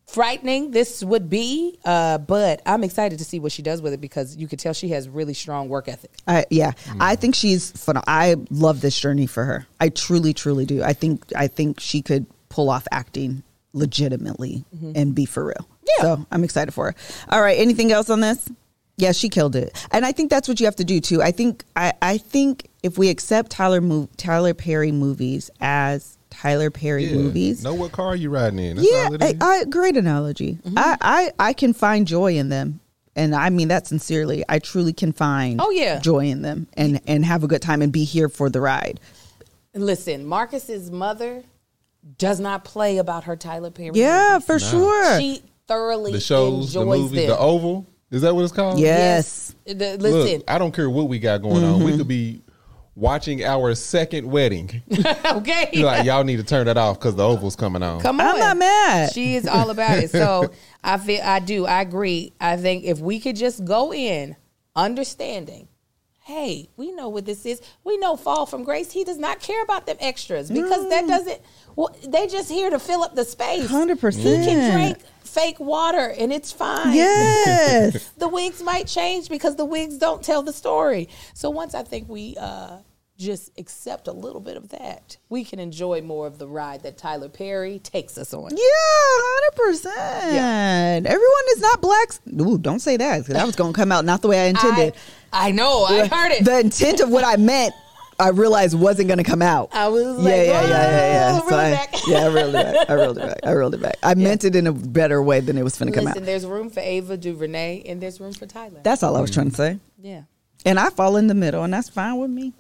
frightening this would be, uh, but I'm excited to see what she does with it because you could tell she has really strong work ethic. I, yeah, I think she's phenomenal. I love this journey for her. I truly, truly do. I think I think she could pull off acting legitimately mm-hmm. and be for real. Yeah. So I'm excited for her. All right, anything else on this? Yeah, she killed it, and I think that's what you have to do too. I think I, I think if we accept Tyler move, Tyler Perry movies as Tyler Perry Yeah. movies. Know what car you riding in. That's Yeah, all it I, is. I, great analogy. Mm-hmm. I, I, I can find joy in them. And I mean that sincerely. I truly can find Oh, yeah. joy in them and, and have a good time and be here for the ride. Listen, Marcus's mother does not play about her Tyler Perry. Yeah, movies. for sure. She thoroughly the shows, the enjoys movies, them. the Oval. Is that what it's called? Yes. The- listen, Look, I don't care what we got going on. We could be watching our second wedding. okay. You're like, y'all need to turn that off because the Oval's coming on. Come on. I'm not mad. She is all about it. So I feel I do. I agree. I think if we could just go in understanding, hey, we know what this is. We know Fall from Grace. He does not care about them extras because that doesn't. Well, they just here to fill up the space. one hundred percent. He can drink fake water and it's fine. Yes. The wigs might change because the wigs don't tell the story. So once I think we uh, just accept a little bit of that, we can enjoy more of the ride that Tyler Perry takes us on. Yeah, one hundred percent. Everyone is not black. Ooh, don't say that because that was going to come out not the way I intended. I, I know. I heard it. The intent of what I meant, I realized wasn't going to come out. I was like, yeah, yeah, yeah, yeah, yeah. "Oh, So reel it I, back." yeah, I reeled it back. I reeled it back. I reeled it back. I meant it in a better way than it was going to come Listen, out. there's room for Ava DuVernay and there's room for Tyler. That's all I was trying to say. yeah. And I fall in the middle, and that's fine with me.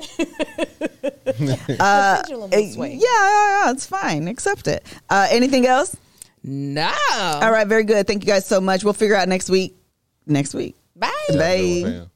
Uh, pendulum will Yeah, swing. yeah, yeah, it's fine. Accept it. Uh, anything else? No. All right, very good. Thank you guys so much. We'll figure out next week. Next week. Bye. Bye. Bam.